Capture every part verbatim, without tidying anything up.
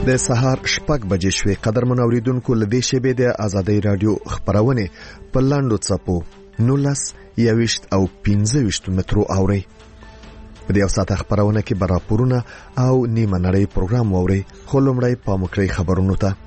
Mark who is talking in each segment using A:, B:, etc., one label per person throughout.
A: د سهار شپږ بجې شوې. قدرمن اوریدونکو له دې شیبې د آزادۍ رادیو خبرونه په لاندو څپو نولس یویشت او پنځه ویشت مترو اوري. په دې اوساته خبرونه کې براپورونه او نیمه نړۍ پروګرام ووري. خو لومړی پاموکړی خبرونو ته.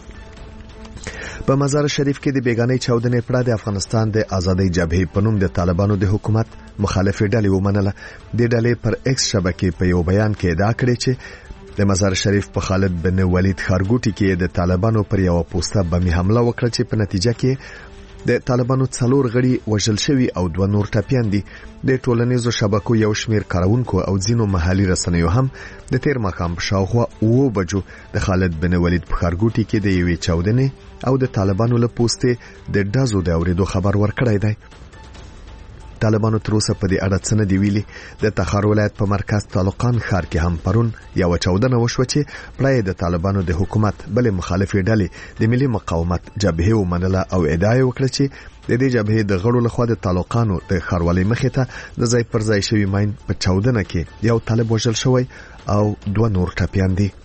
A: په مزار شریف کې د بیگانۍ چاودنې پړه د افغانستان د آزادۍ جبهې په نوم د طالبانو د حکومت مخالفې ډلې ومنله. د ډلې پر ایکس شبکې په یو بیان کې ادعا کړې چې د مزار شریف په خالد بن ولید خارګوټي کې د طالبانو پر یو پوسټه بمي حمله وکړه چې په نتیجه کې د طالبانو څلور غړي وژل شوي او دوه نور ټپيان دي. د ټولنیزو شبکو یو شمیر کارونکو او ځینو محلي رسنیو هم د تیر ماښام په شاوخوا اوه بجو د خالد بن ولید په خارګوټي کې د یوې چاودنې او د طالبانو له پوسټې د ډزو د اوریدو خبر ورکړی دی. طالبانو تر اوسه په دې اړه څه نه دی ویلي. د تخار ولایت په مرکز طالقان ښار کې هم پرون یو چاودنه وشوه چې پړه د طالبانو د حکومت بلې مخالفې ډلې د ملي مقاومت جبهې ومنله او ادعا وکړه چې د دې جبهې د غړو لخوا د طالقانو د ښاروالۍ مخې ته د ځای پر ځای شوي ماین په چاودنه کې یو طالب وژل شوی او دوه نور ټپيان دي.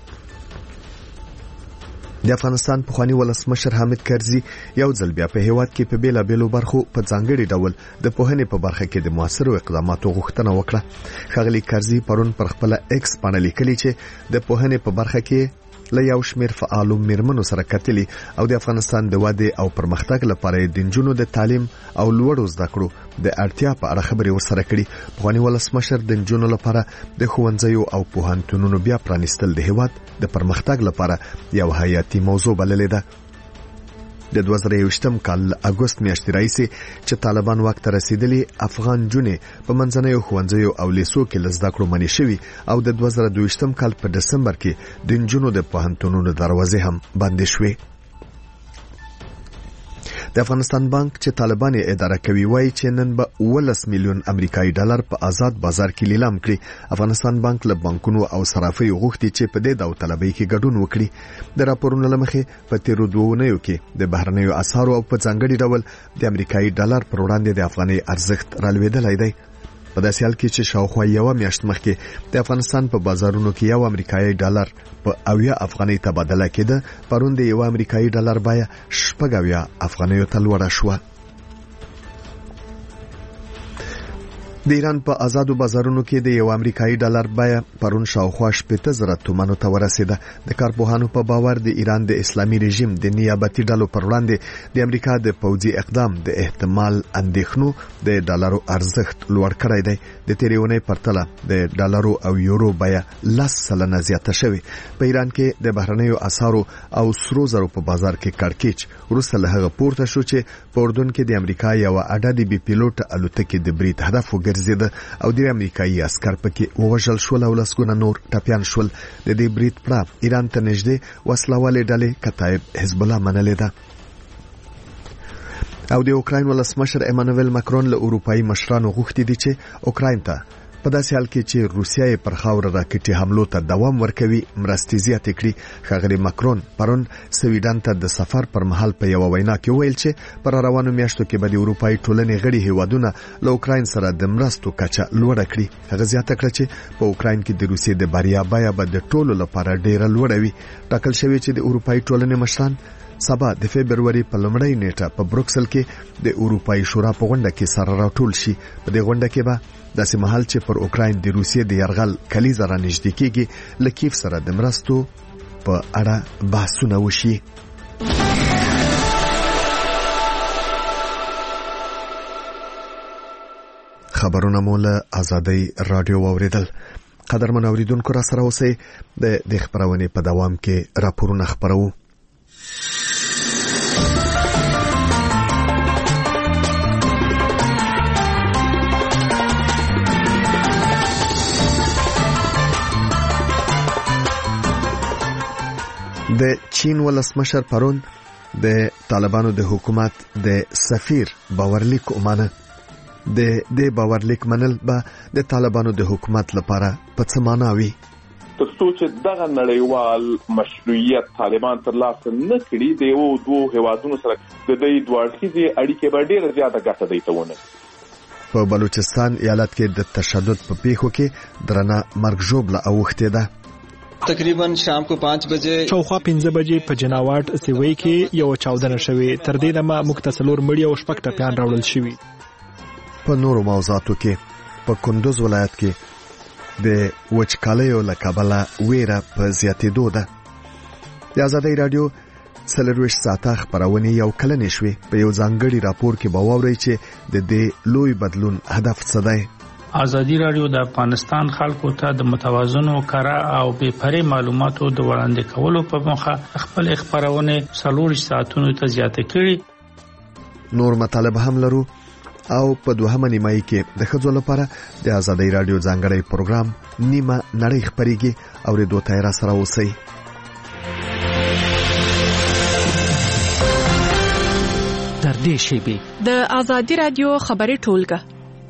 A: د افغانستان پخوانی ولسمشر حامد کرزي یو ځل بیا په هیواد کې په بیلا بیلو برخو په ځانګړي ډول د پوهنې په برخه کې د موثرو اقداماتو غوښتنه وکړه. ښاغلي کرزي پرون پر خپل ایکس باندې لیکلي چې د پوهنې په برخه کې له یو شمیر فعالو میرمنو سره کتلي او د افغانستان د وده او پرمختګ لپاره د نجونو د تعلیم او لوړو زده کړو د اړتیا په اړه خبرې ورسره کړي. پخوانی ولسمشر د نجونو لپاره د ښوونځیو او پوهنتونونو بیا پرانیستل د هیواد د پرمختګ لپاره یو حیاتي موضوع بللې ده. د دوه زره یوویشتم کال اگست میاشتې راځي چې طالبان واک ته رسیدلي افغان جونې په منځنیو ښوونځیو او لیسو کې لزده کړو منې شوي او د دوه زره دویشتم کال په دسمبر کې د نجونو د پوهنتونونو دروازې هم بندې شوې. د افغانستان بانک چې طالبان یې اداره کوي وایي چې نن به ولس میلیون امریکایي ډالر په آزاد بازار کې لیلام کړي. افغانستان بانک له بانکونو او صرافیو غوښتي چې په دې داوطلبۍ کې ګډون وکړي. د راپورونو له مخې په تیرو دوه اونیو کې د بهرنیو اسعارو او په ځانګړي ډول د امریکایي ډالر پر وړاندې د افغاني ارزښت رالوېدلی دی. په داسې حال کې چې شاوخوا یو میاشت مخکې د افغانستان په بازارونو کې یو امریکایي ډالر په اویا افغاني تبادله کېده، پرون د یو امریکایي ډالر بیه شپږ اویا افغانیو ته لوړه شوه. د ایران په آزادو بازارونو کې د یو امریکایي ډالر بیه پرون شاوخوا شپږ زره تومانو ته ورسېده. د کارپوهانو په باور د ایران د اسلامي رژیم د نیابتي ډلو پر وړاندې د امریکا د پوځي اقدام د احتمال اندېښنو د ډالرو ارزښت لوړ کړی دی. د تېرې اونۍ پرتله د ډالرو او یورو بیه لس سلنه زیاته شوې. په ایران کې د بهرنیو اسعارو او سرو زرو په بازار کې کړکېچ وروسته له هغه پورته شو چې په اردن کې د امریکا یو اډه د بي پیلوټ الوتکې د برید هدف وګرځیده او د امریکایي عسکر پکې ووژل شول او لسګونه نور ټپيان شول. د دې برید پړه ایران ته نږدې وسلوالې ډلې کتایب حزب الله منلې ده. او د اوکراین ولسمشر ایمانوئل ماکرون له اروپایي مشرانو غوښتي دي چې اوکراین ته په داسې حال کې چې روسیه یې پر خاوره راکټي حملو ته دوام ورکوي مرستې زیاتې کړي. ښاغلي ماکرون پرون سویډن ته د سفر پر مهال په یو وینا کې ویل چې پر روانو میاشتو کې به د اروپایي ټولنې غړي هیوادونه له اوکراین سره د مرستو کچه لوړه کړي. هغه زیاته کړه چې په اوکراین کې د روسیې د بریا بیه به د ټولو لپاره ډیره لوړه وي. ټاکل شوی چې د اروپایي ټولنې مشران سبا د فبرवरी په لومړۍ نیټه په بروکسل کې د اروپایي شورا په غونډه کې سره راټول شي. په دې غونډه کې به داسې مهال چې پر اوکراین د روسیې د یرغل کلیزه را نږدې کېږي له کیف سره د مرستو په اړه بحثونه وشي. خبرونه مو له آزادۍ رادیو واوریدل. قدرمن اوریدونکو را سره اوسئ. د دې خبرونې په دوام کې راپورونه خبرو. د چین ولسمشر پرون د طالبانو د حکومت د سفیر باورلیک ومانه. د دې باورلیک منل به د طالبانو د حکومت لپاره په څه معنا وي؟
B: ترڅو چې دغه نړیوال مشروعیت طالبان ترلاسه نه کړي د یو دوه هیوادونو سره د دې دوه اړخیزې اړیکې به ډېره زیاته ګټه دی ته ونه.
A: په بلوچستان ایالت کې د تشدد په پیښو کې درنه مرګ ژوبله اوښتې ده.
C: تقریبا شام کو پانچ بجې
D: شاوخوا پنځه بجې په جناوات سیوی کې یو چاودنه شوې. تر دې دمه مکتسلور مړي او شپږ ټپیان راوړل شوي.
A: په نورو موضوعاتو کې په کندوز ولایت کې د وچکالیو له کبله ویره په زیاتېدو ده. د ازادۍ راډیو څلرویشت ساعته خپرونې یو کلنې شوې. په یو ځانګړي راپور کې به واورئ چې د دې لوی بدلون هدف څه دی.
E: ازادي راډیو د افغانستان خلکو ته د متوازنو کره او بې پرې معلوماتو د وړاندې کولو په موخه خپل خپرونې څلرویشت ساعتونو ته زیاته کړې.
A: نور مطالب هم لرو او په دوهمه نیمایي کې د ښځو لپاره د ازادۍ راډیو ځانګړی پروګرام نیمه نړۍ خپرېږي. اورېدو ته یې راسره اوسئ.
F: در دې شیبې
G: د ازادي راډیو خبري ټولګه.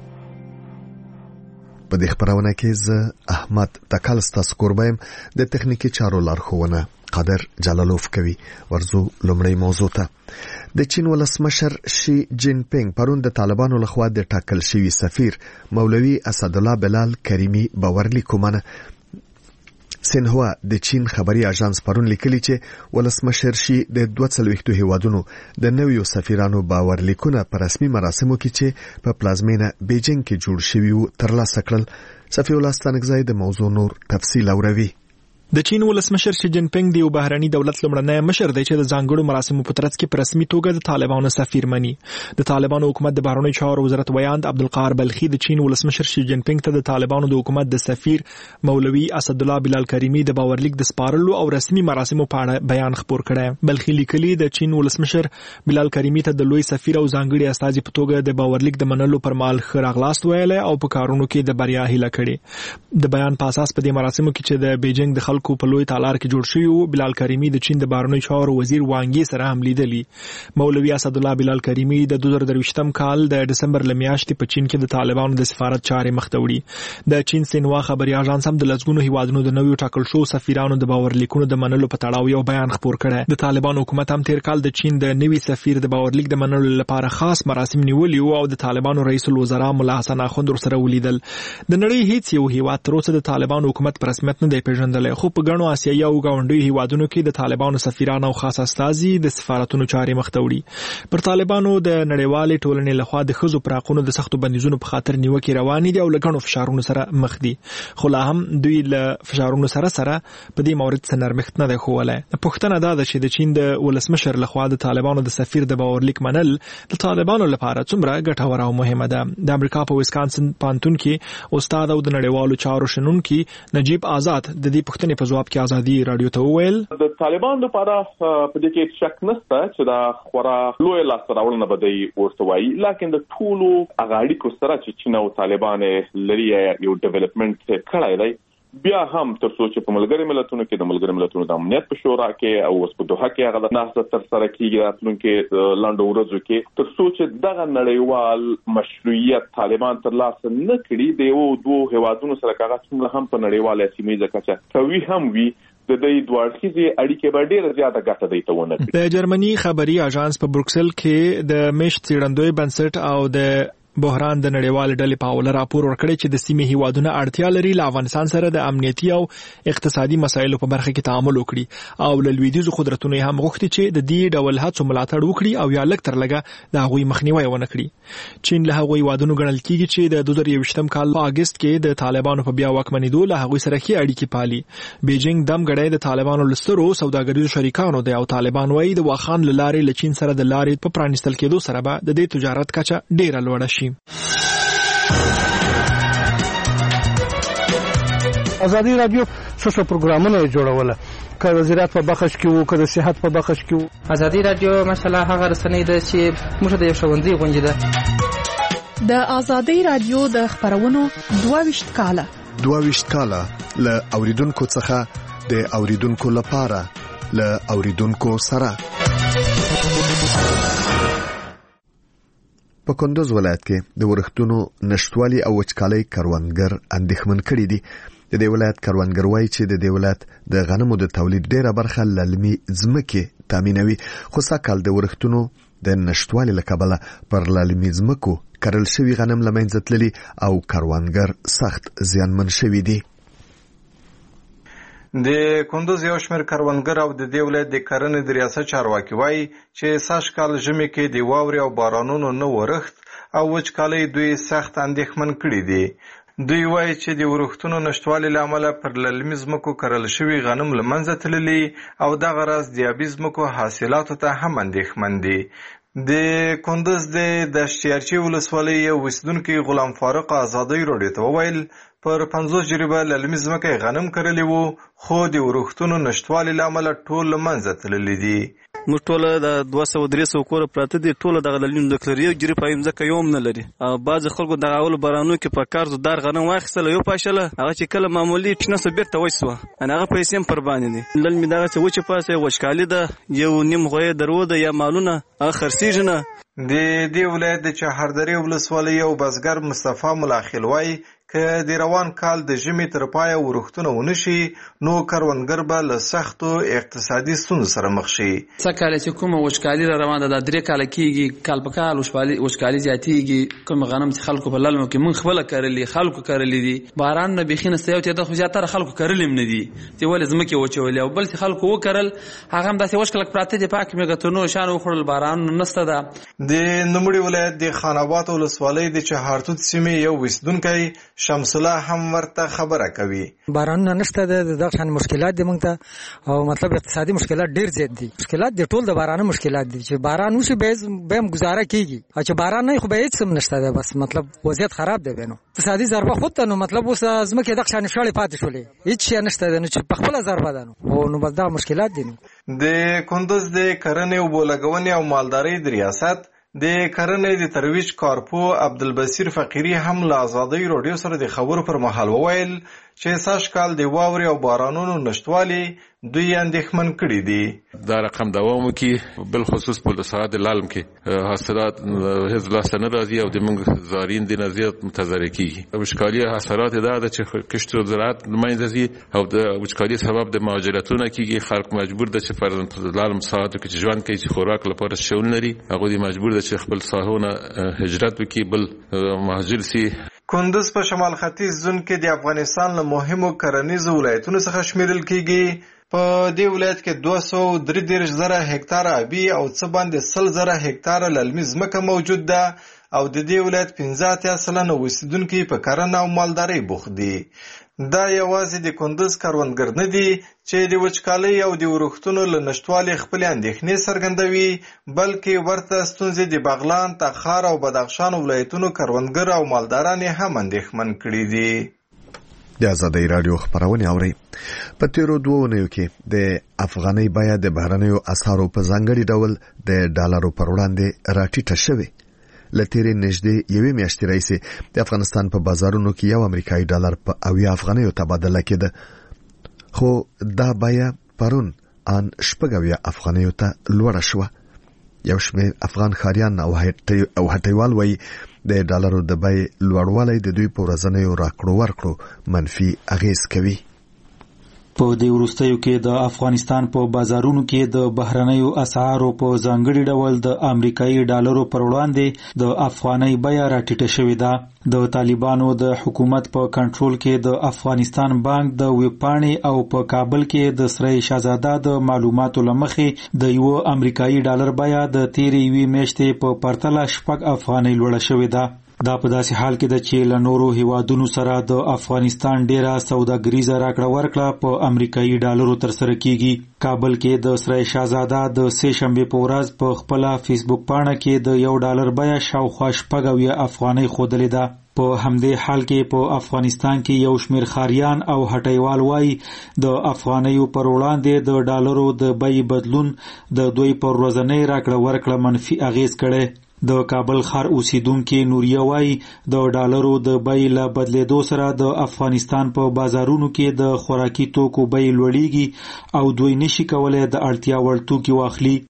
A: په دې خبرونه کې زه احمد تکل ستاسو کوربایم. د تخنیکی چارو لارښوونه قادر جلالوف کوي. ورزو لومړی موضوع ته. د چین ولسمشر شي جین پینګ پرون د طالبانو لخوا د ټاکل شوی سفیر مولوي اسدالله بلال کریمی باورلیک ومنه. سینهوا د چین خبري اژانس پرون لیکلی چې ولسمشر شي د دوه څلوېښتو هیوادونو د نویو سفیرانو باورلیکونه په رسمي مراسمو کې چې په پلازمینه بیجینګ کې جوړ شوي وو ترلاسه کړل. صفی الله ستانکزی د موضوع نور تفصیل اوروي.
D: د چین ولسمشر شي جین پینګ د یو بهرني دولت لومړنی مشر دی چې د ځانګړو مراسمو په ترڅ کې په رسمي توګه د طالبانو سفیر مني. د طالبانو حکومت د بهرنیو چارو وزارت ویاند عبدالقاهر بلخي د چین ولسمشر شي جین پینګ ته د طالبانو د حکومت د سفیر مولوي اسدالله بلال کریمی د باورلیک د سپارلو او رسمي مراسمو په اړه بیان خپور کړی. بلخي لیکلي د چین ولسمشر بلال کریمی ته د لوی سفیر او ځانګړي استازي په توګه د باورلیک د منلو پر مهال ښه راغلاست ویلی او په کارونو کې د بریا هیله کړې. د بیان په اساس په دې مراسمو کې چې د بیجینګ د خلکو په لوی تالار کې جوړ شوی وو، بلال کریمی د چین د بهرنیو چارو وزیر وانګي سره هم لیدلی. مولوي اسدالله بلال کریمی د دوه زره درویشتم کال د دسمبر ل میاشتې په چین کې د طالبانو د سفارت چارې مخ ته وړي. د چین سینوا خبري اژانس هم د لږونو هیوادونو د نویو ټاکل شو سفیرانو د باورلیکونو د منلو په تړاو یو بیان خپور کړی. د طالبانو حکومت هم تیر کال د چین د نوي سفیر د باورلیک د منلو لپاره خاص مراسم نیولي او د طالبانو رئیس الوزرا مولا حسن اخوند سره ولیدل. د نړۍ هیڅ یو هیواد تر اوسه د طالبانو حکومت په رسمیت نه دی پیژندلی، خو په ګڼو آسیایي او ګاونډیو هیوادونو کې د طالبانو سفیران او خاص استازي د سفارتونو چارې مخ ته وړي. پر طالبانو د نړیوالې ټولنې لخوا د ښځو پر حقونو د سختو بندیزونو په خاطر نیوکې روانې دي او له ګڼو فشارونو سره مخ دي، خو لا هم دوی له فشارونو سره سره په دې مورد څه نرمښت نه دی ښوولی. پوښتنه دا ده چې د چین د ولسمشر لخوا د طالبانو د سفیر د باورلیک منل د طالبانو لپاره څومره ګټوره او مهمه ده. د امریکا په ویسکانسن پانتون کې استاد او د نړیوالو چارو شنونکي نجیب آزاد د دې پوښتنې په جواب کې ازادي راډیو ته وویل
B: د طالبانو لپاره په دې کې شک نشته چې دا خورا لوی لاسته راوړنه به دی ورته وایي، لکه د ټولو هغه اړیکو سره چې چین او طالبان لري یو ډیولپمنٹ کړی دی. بیا هم تر څو چې په ملګري ملتونو کې د ملګري ملتونو د امنیت په شورا کې او اوس په دوحه کې هغه د نهضت تر سره کېږي راتلونکي لاندو ورځو کې، تر څو چې دغه نړیوال مشروعیت طالبان ترلاسه نه کړي د یو دوه هیوادونو سره هغه څومره هم په نړیواله سیمه کچه کوي هم وي د دې دوړخیزي اړیکې به ډېر زیاته ګټه دی ته ونه کړي.
D: د جرمني خبري اژانس په بروکسل کې د مشت څېړندوی بنسټ او د بحران د نړیوال ډلې په حواله راپور ورکړی چې د سیمې هیوادونه اړتیا لري له افغانستان سره د امنیتي او اقتصادي مسایلو په برخه کې تعامل وکړي او له لویدیځو قدرتونو هم غوښتي چې د دې ډول هڅو ملاتړ وکړي او یا لږ تر لږه د هغوی مخنیوی ونه کړي. چین له هغوی هیوادونو ګڼل کېږي چې د دوه زره یوویشتم کال په اګست کې د طالبانو په بیا واکمنېدو له هغوی سره ښې اړیکې پالي. بیجینګ دمګړی د طالبانو له سترو سوداګریزو شریکانو دی او طالبان وایي د واخان له لارې له چین سره د لارې په پرانیستل کېدو سره به د دې تجارت کچه ډېره لوړه شي.
H: ازادي راډیو څو پروګرامونه جوړوله، که د زراعت په بخش کې وو، که د صحت په بخش کې وو.
I: ازادي راډیو ماشاءالله هغه رسنۍ ده چې موږ د یو ښوونځي غونډې ده.
G: د ازادي راډیو د خبرونو دوه ویشت کاله
A: دوه ویشت کاله له اوریدونکو څخه د اوریدونکو لپاره له اوریدونکو سره. په کندوز ولایت کې د ورښتونو نشټوالي او وچکالۍ کروندګر اندېښمن کړي دي. د دې ولایت کروندګر وایي چې د دې ولایت د غنمو د تولید ډېره برخه للمي ځمکې تامینوي، خو سږکال د ورښتونو د نشټوالي له کبله پر للمي ځمکو کرل شوي غنم له منځه تللي او کروندګر سخت زیانمن شوي دي.
J: د کندوز یو شمېر کروندګر او د دې ولایت د کرنې د ریاست چارواکي وایي چې سږ کال ژمي کې د واورې او بارانونو نه ورښت او وچکالۍ دوی سخت اندېښمن کړي دي. دوی وایي چې د ورښتونو نشتوالي له امله پر للمي ځمکو کرل شوي غنم له منځه تللي او دغه راز د آبي ځمکو حاصلاتو ته هم اندېښمن دي. د کندوز د دشتیارچي ولسوالۍ یو اوسېدونکی غلام فاروق ازادۍ راډیو ته وویل پر پنځوس جریبه للمي ځمکه غنم کرلی وو خو د ورښتونو نشتوالي له امله ټول له منځه تللي دي.
K: موږ ټوله د دوه سوه درې سوه کوره پراته دي ټوله دغه للمي ځمکه لري یو جریب ځمکه یو هم نه لري. بعضې خلکو دغه اولو بارانو کې په کار دار غنم واخیستله یو پاشله هغه چې کله معمولي شنه سوه بېرته وچ سوه هغه پیسې هم پر باندې دي. للمي دغسې وچې پاسې وچکالي ده یو نیم غویې درو ده یا مالونه هغه خرڅېږي نه.
J: د دې ولایت د چهاردرې ولسوالۍ یو بزګر مصطفی ملاخیل وایي که د روان کال د ژمي تر پایه ورښتونه ونه شي نو کروندګر به له سختو اقتصادي ستونزو سره مخ شي.
I: څه کال چې کومه وچکالي را روانه ده درې کاله کېږي کال په کال وچکالي زیاتېږي. کوم غنم چې خلکو په للمو کې موږ خپله کرلي خلکو کرلي دي باران نه بیخي نسته یو تعداد خو زیاتره خلکو کرلي هم نه دي چې ولې ځمکې وچولې او بل چې خلکو وکرل هغه هم داسې وچ کلک پراته دي پاک مېږه تر نورو شیانو وخوړل باران نسته ده.
J: د نوموړي ولایت د خان آباد ولسوالۍ د چهارتوت سیمې یو اوسېدونکی شمس الله هم ورته خبره کوي.
L: بارانونه نشته د دغه شان مشکلات دي موږ ته او مطلب اقتصادي مشکلات ډیر زیات دي. مشکلات د ټول د بارانه مشکلات دي چې باران وشي به هم گزاره کیږي او چې باران نه خو به هیڅ هم نشته ده بس مطلب وضعیت خراب دی. بنو اقتصادي ضربه خود ته نو مطلب اوس ځمکې دغه شان شړې پاتې شولې هیڅ شی نشته ده نو چې په خپله ضربه ده نو نو بس دا مشکلات دي.
J: د کندوز د کرنې اوبو لګونې او مالدارۍ د ریاست د کرنې د ترویج کارپو عبدالبصیر فقیری هم له ازادۍ راډیو سره د خبرو پر مهال وویل چې سږ کال د واورې او بارانونو نشتوالي دوی اندېښمن کړي دي.
M: دا رقم دوام وکړي بالخصوص په ساحه د لالم کې حاصلات هیڅ لاسته نه راځي او د موږ زارین د نه زیات متضرر کېږي. وچکالي حاصلات دا ده چې کښت او زراعت له منځه ځي او د وچکالي سبب د مهاجرتونه کېږي. خلک مجبور ده چې پر لالم ساحاتو کې چې ژوند کوي چې خوراک لپاره شی ونه لري هغوی مجبور ده چې خپل ساحونه هجرت وکړي بل مهاجر سي.
J: کندوز په شمال ختیځ زون کې د افغانستان له مهمو کرنیزو ولایتونو څخه شمیرل کېږي. په دې ولایت کې دوه سوه درې دېرش زره هکتاره آبي او څه باندې سل زره هکتاره للمي ځمکه موجود ده او د دې ولایت پنځه اتیا سلنه اوسېدونکي په کرنه او مالدارۍ بوخت دي. دا یوازې د کندوز کروندګر نه دي چې د وچکالۍ او د ورښتونو له نشتوالي خپلې اندېښنې څرګندوي بلکې ورته ستونزې د بغلان تخار او بدخشان ولایتونو کروندګر او مالداران هم اندېښمن کړي دي.
A: د ازادۍ راډیو خبرونه اوري. په تیرو دوه اونیو کې د افغانۍ بیه د بهرنیو اسعارو په ځانګړي ډول د ډالرو پر وړاندې راټیټه شوې. له تیرې نږدې یوې میاشتې راهیسې د افغانستان په بازارونو کې یو امریکایي ډالر په اویا افغانیو تبادله کېده خو دا بیه پرون ان شپږ اویا افغانیو ته لوړه شوه. یو شمېر افغان ښاریان او هټیوال وایي د ډالرو د بیې لوړوالی د دوی په ورځنیو راکړو ورکړو منفي اغیز کوي.
N: په دې وروستیو کې د افغانستان په بازارونو کې د بهرنیو اسعارو په ځانګړي ډول د امریکایي ډالرو پر وړاندې د افغانۍ بیه راټیټه شوې ده. د طالبانو د حکومت په کنټرول کې د افغانستان بانک د ویبپاڼې او په کابل کې د سرای شاهزاده د معلوماتو لمخې د یو امریکایي ډالر بیه د تیرې یوې میاشتې په پرتله شپږ افغانۍ لوړه شوې ده. دا په داسې حال کې ده چې له نورو هیوادونو سره د افغانستان ډیره سوداګریزه راکړه ورکړه په امریکایي ډالرو ترسره کیږي. کابل کې د سرای شاهزاده د سې شنبې په ورځ په خپله فیسبوک پاڼه کې د یو ډالر بیه شاوخوا شپږ اویا افغانۍ ښودلې ده. په همدې حال کې په افغانستان کې یو شمېر ښاریان او هټیوال وایي د افغانیو پر وړاندې د ډالرو د بیې بدلون د دوی پر ورځنۍ راکړه ورکړه منفي اغیز کړی. د کابل ښار اوسیدونکي نوریه وایي د ډالرو د بیې له بدلېدو سره د افغانستان په بازارونو کې د خوراکي توکو بیې لوړېږي او دوی نشي کولی د اړتیا وړ توکي واخلي.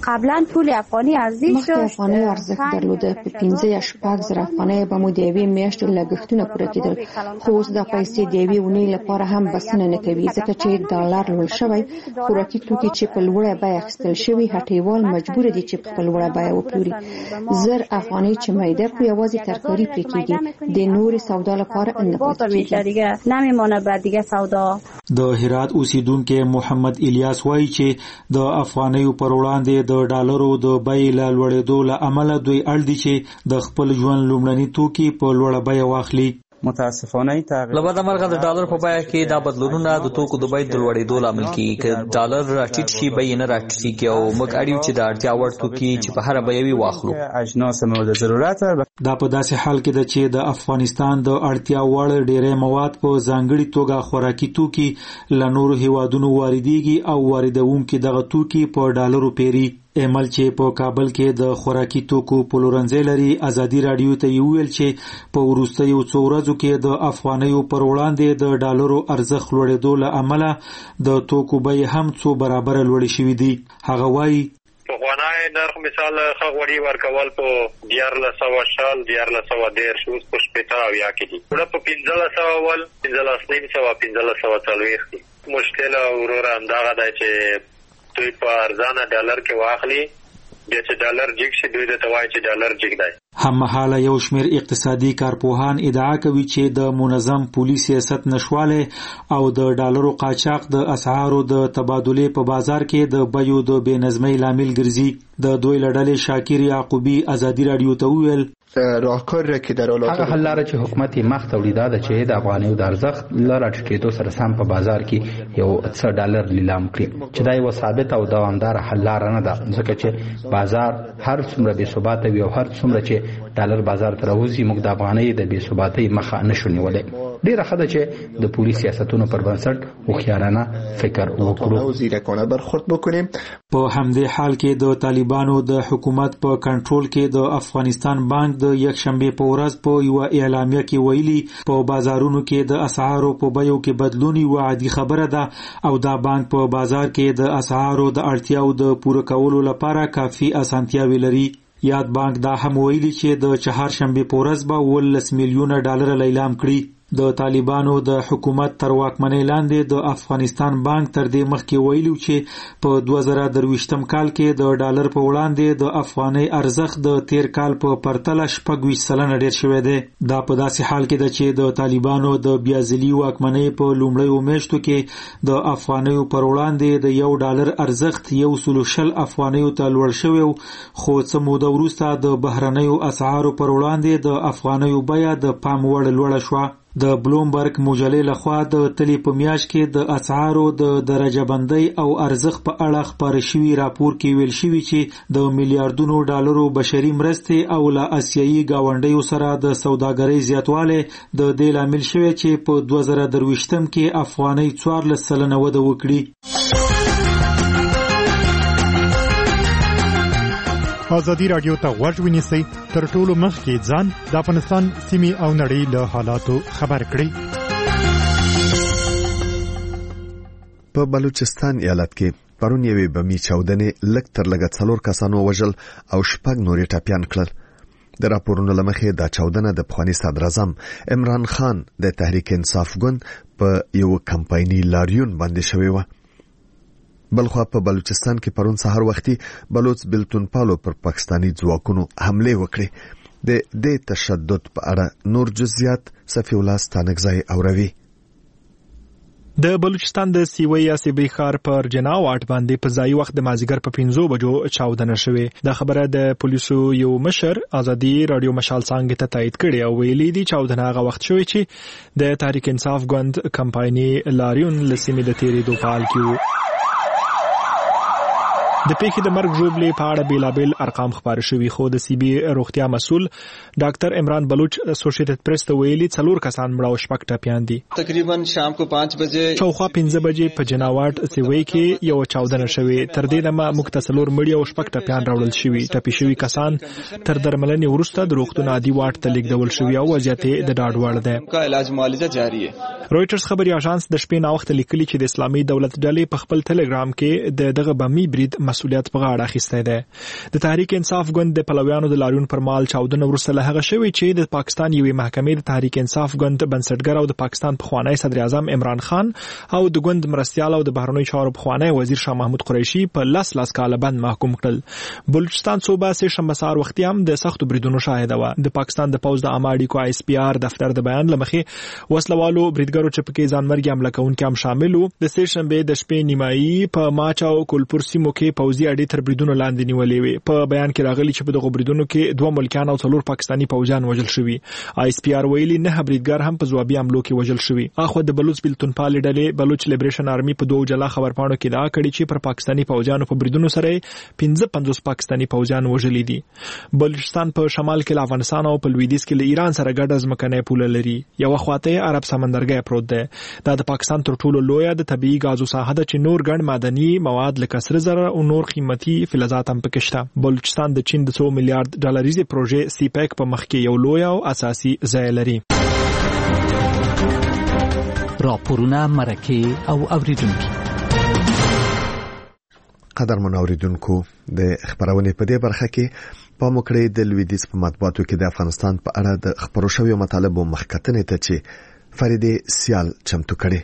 O: قبلا پول افغاني ارزش
P: داشت مخکې افغاني ارزښت درلوده په پنځه یا شپږ زره افغانۍ به مو د یوې میاشتې لګښتونه پوره کېدل خو اوس دا پیسې د یوې اونۍ لپاره هم بسنه نه کوي ځکه چې ډالر لوړ شوی خوراکي توکي چې په لوړه بیه اخیستل شوي هټیوال مجبور دي چې په لوړه بیه وپلوري زر افغانۍ چې میده خو یوازې ترکاري پرې کېږي د نورې سودا لپاره نه پاتې کېږي
O: نمیمونه بعد دیگه سودا
N: د هرات اوسیدونکو محمد الیاس وایي چې د افغانیو پر وړاندې د ډالرو د بیې له لوړېدو له امله دوی اړ دي چې د خپل ژوند لومړني توکي په لوړه بیه واخلي
Q: متاسفانه تغییر لبد مرغه د ډالر په بیه کې دا بدلونونه د توکو د بیې د لوړېدو لامل کیږي چې ډالر راټیټ شي بیې نه راټیټ کیږي او موږ اړیو چې د اړتیا وړ توکي چې په هر بیه وي واخلو اجناس مورد ضرورت
N: دا په داسې حال کې ده چې د افغانستان د اړتیا وړ ډېری مواد په ځانګړي توګه خوراکي توکي له نورو هیوادونو واردېږي او واردونکي دغه توکي په ډالرو پیري ایمل چې په کابل کې د خوراکي توکو پلورنځي لري ازادي رادیو ته ویل چې په وروستیو څو ورځو کې د افغانیو پر وړاندې د ډالرو ارزښت لوړېدو له امله د توکو بیې هم څو برابر لوړې شوې دي هغه وایي
R: پخوانی نرخ مثال خغوړی ورکول په دیارلس سوه شل دیارلس سوه دېرش اوس په شپېته اویا کې دي وړه په پنځلس سوه ول پنځلس نیم سوه پنځلس سوه څلوېښت دي مشکل وروره همدغه دی چې دوی په ارزانه ډالر کې واخلي بیا چې ډالر جګ شي دوی درته وایي چې ډالر جګ دی
N: هممهاله یو شمېر اقتصادي کارپوهان ادعا کوي چې د منظم پولي سیاست نشواله او د ډالرو قاچاق د اسعارو د تبادلې په بازار کې د بیو د بې نظمۍ لامل ګرځي د دوی لړلې شاکر یعقوبی ازادي رادیو ته وویل
S: راهکار را که در حالات
T: هغه حل لاره چې حکومت یې مخ ته وړي دا ده چې د افغانیو د ارزښت له راټیټېدو سره سم په بازار کې یو څه ډالر لیلام کړي چې دا یوه ثابته او دوامداره حل لاره نه ده ځکه چې بازار هر څومره بې ثباته وي او هر څومره چې ډالر بازار ته راوځي موږ د افغانۍ د بې ثباتۍ مخه نشو نیولی ډېره ښه ده چې د پولي سیاستونو پر بنسټ هوښیارانه فکر وکړو
S: او زیرکانه برخورد بکنیم
N: په همدې حال کې د طالبانو د حکومت په کنټرول کې د افغانستان بانک د یک شنبه په ورځ په یو اعلامیه کې ویلي په بازارونو کې د اسعارو په بیو کې بدلون یو عادي خبره ده او دا بانک په بازار کې د اسعارو د اړتیاو د پوره کولو لپاره کافي اسانتیاوې لري یاد بانک دا هم ویلي چې د چهارشنبه په ورځ به ولس میلیونه ډالر لیلام کړي د طالبانو د حکومت تر واکمنۍ لاندې د افغانستان بانک تر دې مخکې ویلو چې په دوه زره درویشتم کال کې د ډالر په وړاندې د افغانۍ ارزښت د تیر کال په پرتله شپږ ویشت سلنه ډېر شوی دی دا په داسې حال کې ده چې د طالبانو د بیا ځلي واکمنۍ په لومړیو میاشتو کې د افغانیو پر وړاندې د یو ډالر ارزښت یو سلو شل افغانیو ته لوړ شوی خو څه موده وروسته د بهرنیو اسعارو پر وړاندې د افغانیو بیه د پام وړ لوړه شوه د بلومبرګ مجلې لخوا د تلې په میاشت کې د اسعارو د درجه بندۍ او ارزښت په اړه خپاره شوي راپور کې ویل شوي چې د میلیارډونو ډالرو بشري مرستې او له اسیایي ګاونډیو سره د سوداګرۍ زیاتوالی د دې لامل شوی چې په دوه زره درویشتم کې افغانۍ څوارلس سلنه وده وکړي
U: ازادي رادیو ته غوږ ونیسئ تر ټولو مخکې ځان د افغانستان سیمې او نړۍ له حالاتو خبر کړئ
A: په بلوچستان ایالت کې پرون یوې بمي چاودنې لږ تر لږه څلور کسانو وژل او شپږ نورې ټپیان کړل د راپورونو له مخې دا چاودنه د پخواني صدر اعظم عمران خان د تحریک انصاف ګوند په یو کمپایني لاریون باندې شوې وه بلخوا په بلوچستان کې پرون سهار وختي بلوچ بلتون پالو پر پاکستانی ځواکونو حمله وکړې د دې تشدد په اړه نور جزئیات صفی الله ستانکزای اوروي
D: د بلوچستان د سیوی یا سیبی ښار پر جناوات باندې په ځای وخت د مازیګر په پنځو بجو چاودنه شوې د خبره د پولیسو یو مشر ازادي رادیو مشال څنګه ته تایید کړي او ویلي دي چاودنه هغه وخت شوې چې د تحریک انصاف ګوند کمپایني لاریون لسیمې د تیرې دوه پال کې د پیښې د مرګ ژوبلې په اړه بیلابل ارقام خبر شوي خو د سی بي روغتیا مسول ډاکټر عمران بلوچ اسوسییټډ پریس ته ویلي څلور کسان مړه او شپږ ټپیان دي
C: تقریبا شام کو پانچ بجې
D: شاوخوا پنځه بجې په جناوات سیوی کې یو چاودنه شوې تر دې دمه مختصلور مړي او شپږ ټپیان راوړل شوي ټپي شوي کسان تر درملنې وروسته د روغتون عادي واټ ته لیږدول شوي او وضعیت د ډاډ وړ دی
C: کا علاج معالجه جاری ہے
D: رويټرز خبري اژانس د شپې نا وخت لیکلي چې د اسلامي دولت ډلې په خپل ټلګرام کې د دغه بمي برید مسؤلیت په غاړه اخیستی دی. د تحریک انصاف ګوند د پلویانو د لاریون پر مال چاودنه وروسته له هغه شوی چې د پاکستان یوې محکمې د تحریک انصاف ګوند بنسټګر او د پاکستان پخوانی صدر اعظم عمران خان او د ګوند مرستیال او د بهرنیو چارو پخوانی وزیر شاه محمود قریشي په لاس لاس کاله بند محکوم کړل. بلوچستان صوبه سه شنبه سهار وختي هم د سختو بریدونو شاهده وه. د پاکستان د پوځ د عامه اړیکو آی اس پی آر دفتر د بیان له مخې وسلوالو بریدګرو چې پکې ځانمرګي حمله کوونکي هم شامل وو. د سه شنبې د شپې نیمایي په ماچ او کولپور سیمو کې پوځي اډې تر بریدونو لاندې نیولې وې. په بیان کې راغلي چې په دغو بریدونو کې دوه ملکیان او څلور پاکستاني پوځیان وژل شوي. آی اس پی آر ویلي نه بریدګر هم په ځوابي حملو کې وژل شوي. اخو د بلوچ بیلتونپالې ډلې بلوچ لیبریشن آرمي په دوه جلا خبرپاڼو کې دا کړي چې پر پاکستاني پوځیانو په بریدونو سره پنځه پنځوس پاکستاني پوځیان وژلي دي. بلوچستان په شمال کې له افغانستان او په لویدیځ کې له ایران سره ګډه ځمکنۍ پوله لري. یو خواته عرب سمندرګی پروت دی. دا د پاکستان تر ټولو لویه د طبیعي غازو ساحه ده چې نور ګڼ معدني مواد لکه سره زر او نور قیمتي فلزات هم پکې شته. بلوچستان د چین د څو میلیارډ ډالریزې پروژې سی پیک په مخ کې یو لوی او اساسي ځای لري.
F: راپورونه مرکه او اوریدونکو
A: قدر منوریدونکو د خبرونه په دې برخه کې په مکړې د لویدیځ په مطبوعاتو کې د افغانستان په اړه د خبرو شویو مطالبو مخکتنې ته چې فریدې سیال چمتو کړي.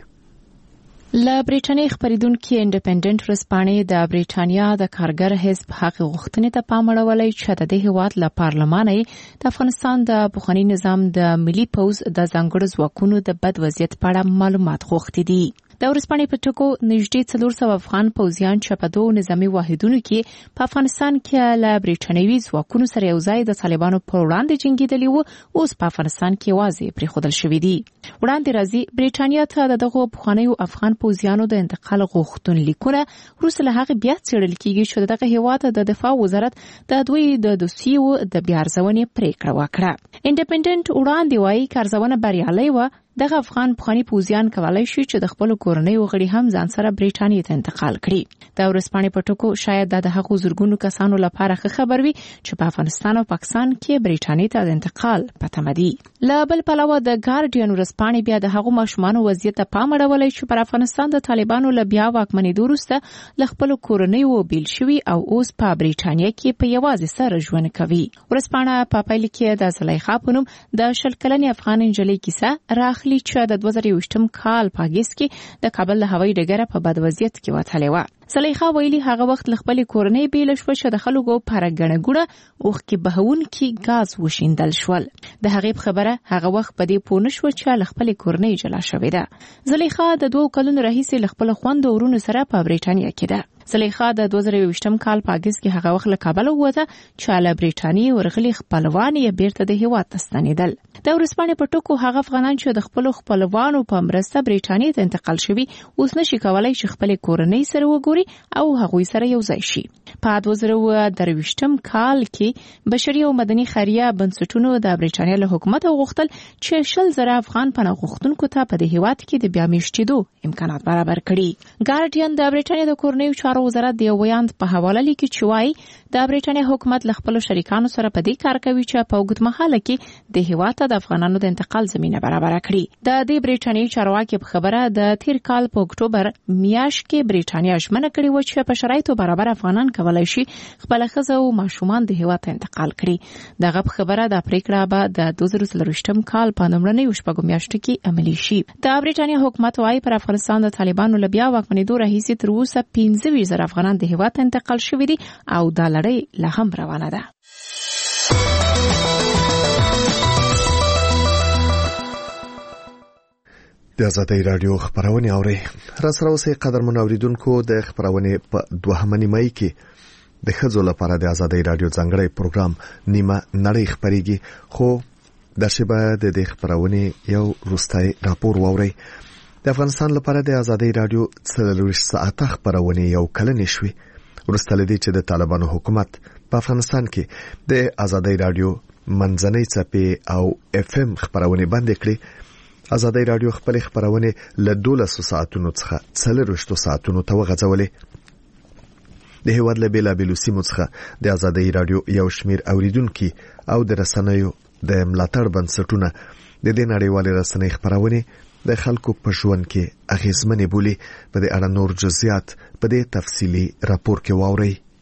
E: له بریټانیا خبریدونکو انډیپندنت ورځپاڼې د بریټانیا د کارګر حزب حق غوښتنې ته پام اړولی چې د هیواد له پارلمانه د افغانستان د پخوانی نظام د ملي پوز د ځانګړو ځواکونو د بد وضعیت په اړه معلومات غوښتي دي. د ورځپاڼې په ټکو نږدې څلور سوه افغان پوځیان چې په دوو نظامي واحدونو کې په افغانستان کې له بریټانوي ځواکونو سره یو ځای د طالبانو پر وړاندې جنګېدلي وو، اوس په افغانستان کې یوازې پرېښودل شوي دي. وړاندې راځي بریټانیا ته د دغو پخوانیو افغان پوځیانو د انتقال غوښتنلیکونه وروسته له هغې بیا څېړل کېږي چې دغه هېواد د دفاع وزارت د دوی د دوسیو د بیا ارزونې پرېکړه وکړه. انډیپندنت وړاندې وایي که ارزونه بریالۍ وه دغه افغان پخوانی پوځیان کولای شي چې د خپل کورنیو غړي هم ځان سره بریټانیا ته انتقال کړي. د ورځپاڼې په ټکو شاید د هغو زرګونو کسانو لپاره ښه خبر وي چې په افغانستان او پاکستان کې بریټانیا ته د انتقال په تمه دي. له بل پلوه د ګارډین ورځپاڼې بیا د هغو ماشومانو وضعیت ته پام اړولی چې پر افغانستان د طالبانو له بیا واکمنېدو وروسته له خپلو کورنیو بیل شوي او اوس په بریټانیا کې په یوازې سر ژوند کوي. ورځپاڼه په پیل کې د زلیخا په نوم د شل کلنې افغان نجلۍ کیسه راخلي چې د دوه زره یوویشتم کال په اګست کې د کابل له هوایي ډګره په بد وضعیت کې وتلې وه. زلیخا ویلي هغه وخت له خپلې کورنۍ بیله شوه چې د خلکو پر ګڼه ګوڼه اوښکې بهونکي ګاز وشیندل شول. د هغې په خبره هغه وخت په دې پوه نه شوه چې له خپلې کورنۍ جلا شوې ده. زلیخا د دوو کلونو راهیسې له خپلو خویندو ورونو سره په بریټانیا کې ده. زلیخا د دوه زره یوویشتم کال په اګست کې هغه وخت له کابل ووته چې له بریټانیا ورغلي خپلوان یې بیرته د هیواد ته ستنېدل. د ورځپاڼې په ټکو هغه افغانان چې د خپلو خپلوانو په مرسته بریټانیا ته انتقال شوي اوس نشي کولای چې خپلې کورنۍ سره وګوري او هغوی سره یو ځای شي. په دوه زره درویشتم کال کې بشري او مدني خیریه بنسټونو د بریټانیا له حکومت غوښتل چې شل زره افغان پناه غوښتونکو ته په دې هیواد کې د بیا میشتېدو امکانات برابر کړي. ګارډین د بریټانیا د کورنیو چارو وزارت د یو ویاند په حواله لیکي چې وایي د بریټانیا حکومت له خپلو شریکانو سره په دې کار کوي چې په اوږدمهاله کې د هیواد ته د افغانانو د انتقال زمینه برابر کړي. د دې بریټانیایي چارواکي په خبره د تیر کال په اکتوبر میاشت کې بریټانیا ژمنه کړې و چې په شرایطو برابر افغانان کولای شي خپل ښځه او ماشومان د هیواد ته انتقال کړي. دغه په خبره د پریکړه به د دوه زره څلرویشتم کال په لومړنیو شپږو میاشتو کې عملي شي. د بریټانیا حکومت وايي پر افغانستان د طالبانو له بیا واکمنېدو راهیسې تر اوسه پنځه ویشت زره افغانان د هیواد ته انتقال شوي دي او دا لړۍ لا هم روانه ده.
A: د آزادۍ راډیو خبرونه اوري. را سره اوسې قدرمن اوریدونکو د خبرونه په دوهمه نیمه کې د ښځو لپاره د آزادۍ راډیو ځانګړی پروګرام نیمه نړۍ خبريږي، خو د شبه د دې خبرونه یو روستای راپور ووري. د افغانستان لپاره د آزادۍ راډیو څلور ساعته خبرونه یو کلنې شوي ورسته لدی چې د طالبانو حکومت په افغانستان کې د آزادۍ راډیو منځنۍ څپې او اف ام خبرونه بند کړې. آزادۍ راډیو خپل خبرونه له دولس ساعتونو څخه څلور ساعتونو ته وغځولې. د هیواد له بیلابېلو سیمو څخه د آزادۍ راډیو یو شمیر اوریدونکو او د رسنیو د ملاتړ بنسټونه د دې نړیوالې رسنۍ خبرونه د خلکو په ژوند کې اغیزمنې بولي. په دې اړه نور جزئیات په دې تفصیلی راپور کې واوري.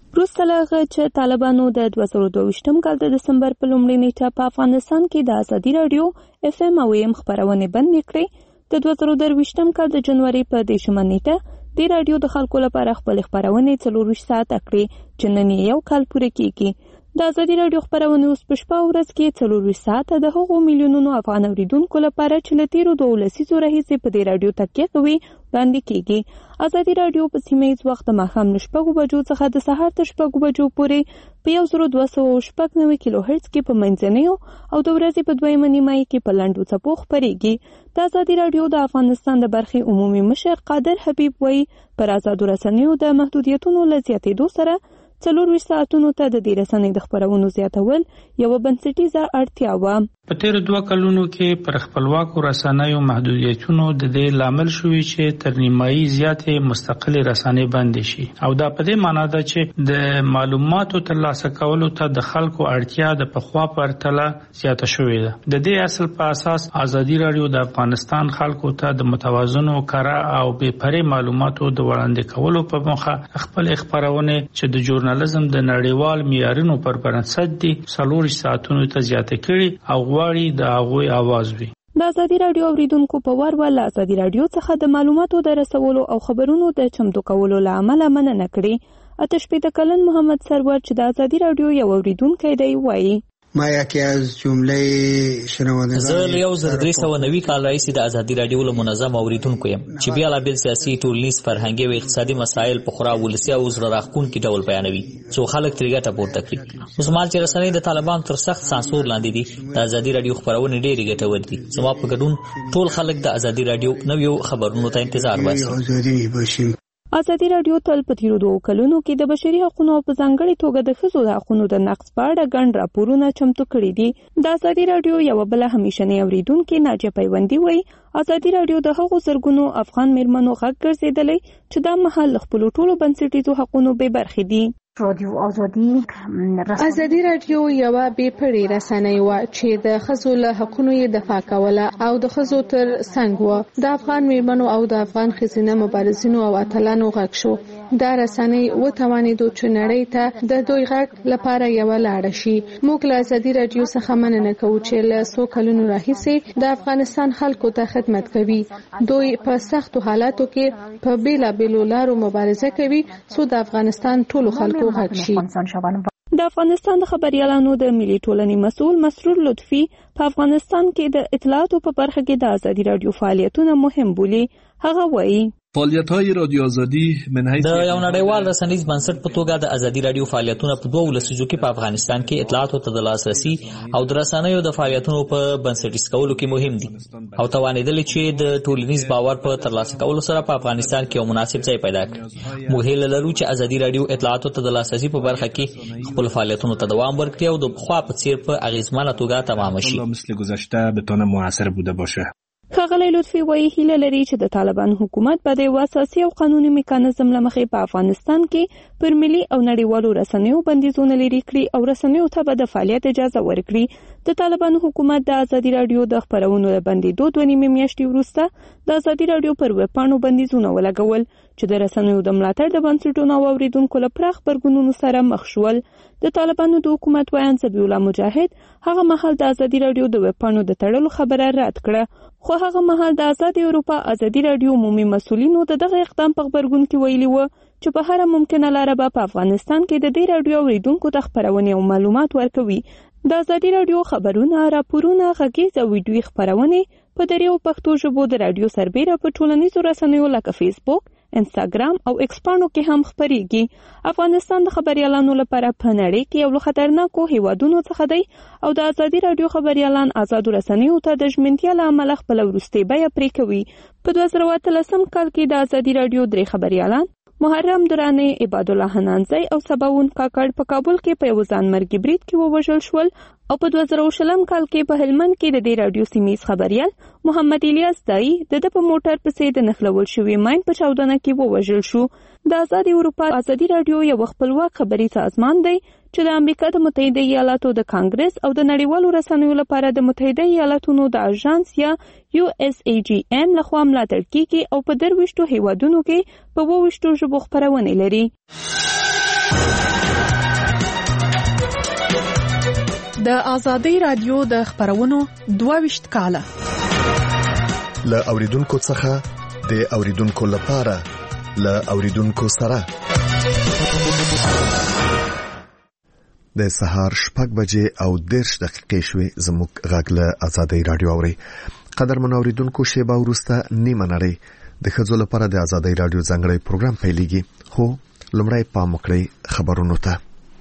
B: وروسته له هغه چې طالبانو د دوه زره دوه ویشتم کال د دسمبر په لومړۍ نیټه په افغانستان کې د ازادي راډیو اف ام او ایم خبرونه بند کړې، د دوه زره درویشتم کال د جنوري په دیشمه نیټه د راډیو د خلکو لپاره خپل خبرونه څلور ویشت ساعت کړې چې نن یو کال پوره کیږي. د ازادي راډیو خبرونه اوس په شپه ورځ کې څلور ویشت ساعت د هغو میلیونونو افغان اوریدونکو لپاره چې له تیرو دوه لسیزو راهیسې په دې راډیو تکیه کوي وړاندې کیږي. ازادي راډیو په سیمه ییز وخت د ماښام له شپږو بجو څخه د سهار تر شپږو بجو پورې په یو زر دوه سوه شپږ نوي کیلو هرتز کې په منځنیو او د ورځې په دویمه نیمه کې په لنډو څپو خپرېږي. د ازادي راډیو د افغانستان د برخې عمومي مشر قادر حبیب وایي پر آزادو رسنیو د محدودیتونو له زیاتېدو سره څلور ویشت ساعتونو ته د دې رسنۍ د خبرونو زیاتول یوه بنسټیزه اړتیا وه.
V: په تیرو دوه کلونو کې پر خپلواکو رسنیو محدودیتونو د دې لامل شوي چې تر نیمایي زیاتې مستقلې رسنۍ بندې شي، او دا په دې معنا ده چې د معلوماتو ترلاسه کولو ته د خلکو اړتیا د پخوا په پرتله زیاته شوې ده. د دې اصل په اساس ازادي راډیو د افغانستان خلکو ته د متوازنو، کره او بې پرې معلوماتو د وړاندې کولو په موخه خپل خبرونه چې د ژورنالیزم د نړیوال معیارونو پر بنسټ دي څلور ساعتونو ته زیاته کړي او غواړي د هغوی आवाज وي.
B: د ازادي راډیو اوریدونکو په وار ول ازادي راډیو څخه د معلوماتو د رسولو او خبرونو د چمتو کولو لامل مننه کړې. آتش پیدا کلن محمد سرور چې د ازادي راډیو یو اوریدونکی دی وایي
W: ما یکی از جمله شنوندگان
Q: زه له یو زر درې سوه نوي کال راهیسې د ازادي راډیو له منظم اوریدونکو یم چې بېلابېل سیاسي، ټولنیز، فرهنګي او اقتصادي مسایل په خورا ولسي او زړه راښکونکي ډول بیانوي څو خلک ترې ګټه پورته کړي. اوس مهال چې رسنۍ د طالبانو تر سخت سانسور لاندې دي، د ازادي راډیو خبرونه ډېرې ګټورې دي. زما په ګډون ټول خلک د ازادي راډیو نویو خبرونو ته انتظار باسي.
B: ازادي راډیو تل په تیرو دوه کلونو کې د بشري حقوقو په ځانګړي توګه د ښځو د حقوقو د نقض په اړه ګڼ راپورونه چمتو کړي دي. د ازادي راډیو یو بل همیشنۍ اوریدونکې ناجیه پیوندي وایي ازادي راډیو د هغو زرګونو افغان میرمنو غږ ګرځېدلی چې دا مهال له خپلو ټولو بنسټیزو حقونو بې برخې دي.
P: رادیو ازادي
G: ازادي راډیو یوه بې پرې رسنۍ وه چې د ښځو له حقونو یې دفاع کوله او د ښځو تر څنګ وه. د افغان میرمنو او د افغان ښځینه مبارزینو او اتلانو غږ شو. دا رسنۍ وتوانېدو چې نړۍ ته د دوی غږ لپاره یوه لاره شي. موږ له ازادي راډیو څخه مننه کوو چې له څو کلونو راهیسې د افغانستان خلکو ته خدمت کوي. دوی په سختو حالاتو کې په بېلابېلو لارو مبارزه کوي څو د افغانستان ټولو خلکو
B: د افغانستان د خبريالانو د ملي ټولنې مسؤل مسرور لطفي په افغانستان کې د اطلاعاتو په برخه کې د ازادي راډیو فعالیتونه مهم بولي. هغه وایي
X: فعالیت‌های رادیو آزادی من حیث
Q: د یو نړیوال رسنیز بنسټ په توګه د ازادي راډیو فعالیتونه په دوه لسیزو کې په افغانستان کې اطلاعاتو ته د لاسرسي او د رسنیو د فعالیتونو په بنسټیز کولو کې مهم دي او توانېدل چې د ټولنیز باور په ترلاسه کولو سره په افغانستان کې یو مناسب ځای پیدا کړي. موږ هیله لرو چې ازادي راډیو اطلاعاتو ته د لاسرسي په برخه کې خپل فعالیتونو ته دوام ورکړي او د پخوا په څیر په اغیزمنه توګه تمام شي.
X: مثل گذشته بتونه موثر بوده باشه.
B: ښاغلی لطفي وایي هیله لري چې د طالبان حکومت به د یو اساسي او قانوني میکانیزم له مخې په افغانستان کې پر ملي او نړیوالو رسنیو بندیزونه لرې کړي او رسنیو ته به د فعالیت اجازه ورکړي. د طالبان حکومت د ازادي راډیو د خبرونو د بندیدو دوه نیمې میاشتې وروسته د ازادي راډیو پر ویبپاڼو بندیزونه ولګول چې د رسنیو د ملاتړ د بنسټونو او اوریدونکو له پراخ غبرګونونو سره مخ شول. د طالبانو د حکومت ویاند ذبیح الله مجاهد هغه مهال د ازادي راډیو د ویبپاڼو د تړلو خبره رد کړه، خو هغه مهال د ازادي اروپا ازادي راډیو عمومي مسؤلینو د دغه اقدام په غبرګون کې ویلي و چې په هر ممکنه لاره به په افغانستان کې د دې راډیو اوریدونکو ته خبرونه او معلومات ورکوي. د ازادي راډیو خبرونه، راپورونه، غږیز او ویډیویي خبرونه په دریو پښتو ژبو د راډیو سربېره په ټولنیزو رسنیو لکه فیسبوک، انستاګرام او ایکس پاڼو کې هم خبرېږي. افغانستان د خبريالانو لپاره په نړۍ کې یو له خطرناکو هیوادونو څخه دی او د ازادي راډیو خبريالان آزادو رسنیو ته د ژمنتیا له امله خپل وروستۍ بیه پرې کوي. په دوه زره اتلسم کال کې د ازادي راډیو درې خبريالان محرم دراني، عباد الله حنانزی او سباون کاکړ په کابل کې په یو ځانمرګي برید کې ووژل شول او په دوه زره شلم کال کې په هلمند کې د دې راډیو سیمیز خبريال محمد الیاس دای د د په موټر پسې د نښلول شوی ماین په چاودنه کې ووژل شو. د ازادي اروپا ازادي راډیو یو خپلواک خبري سازمان دی چې د امریکا د متحده ایالاتو د کانګرس او د نړیوالو رسنیو لپاره د متحده ایالاتونو د اژانس یا یو اس ای جی ام لخوا ملاتړ کیږي او په درويشتو هیوادونو کې په وويشتو ژبو خبرونه لري. د آزادۍ رادیو د خبرونو دوه ویشت کاله
A: ل اوریدونکو څخه د اوریدونکو لپاره ل اوریدونکو سره د سهار شپږ بجې او دېرش دقیقې شوې زموږ غږ له آزادۍ رادیو اوري. قدرمن اوریدونکو شیبه وروسته نیمه نړۍ د ښځو لپاره د آزادۍ رادیو ځانګړی پروګرام پیلېږي، خو لومړی پام وکړئ خبرونو ته.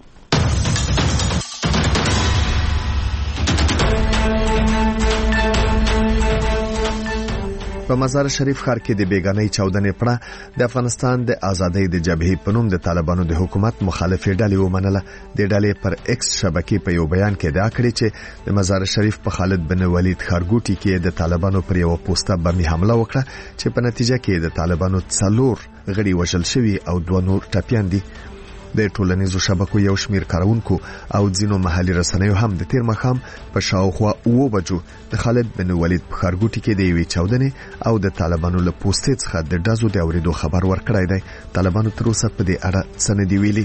A: په مزار شریف ښار کې د بیګانۍ چاودنې پړه د افغانستان د آزادۍ د جبهې په نوم د طالبانو د حکومت مخالفې ډلې ومنله. د ډلې پر ایکس شبکې په یو بیان کې ادعا کړې چې د مزار شریف په خالد بن ولید ښارګوټي کې د طالبانو پر یو پوسټه بمي حمله وکړه چې په نتیجه کې د طالبانو څلور غړي وژل شوي او دوه نور ټپیان دي. د ټولنیزو شبکو یو شمیر کارونکو او ځینو محلي رسنیو هم د تیر مخام په شاوخوا اوه بجو د خالد بن ولید په ښارګوټي کې د یوې چاودنې او د طالبانو له پوسټې څخه د ډزو د اورېدو خبر ورکړی دی. طالبانو تر اوسه په دې اړه څه نه دي ویلي.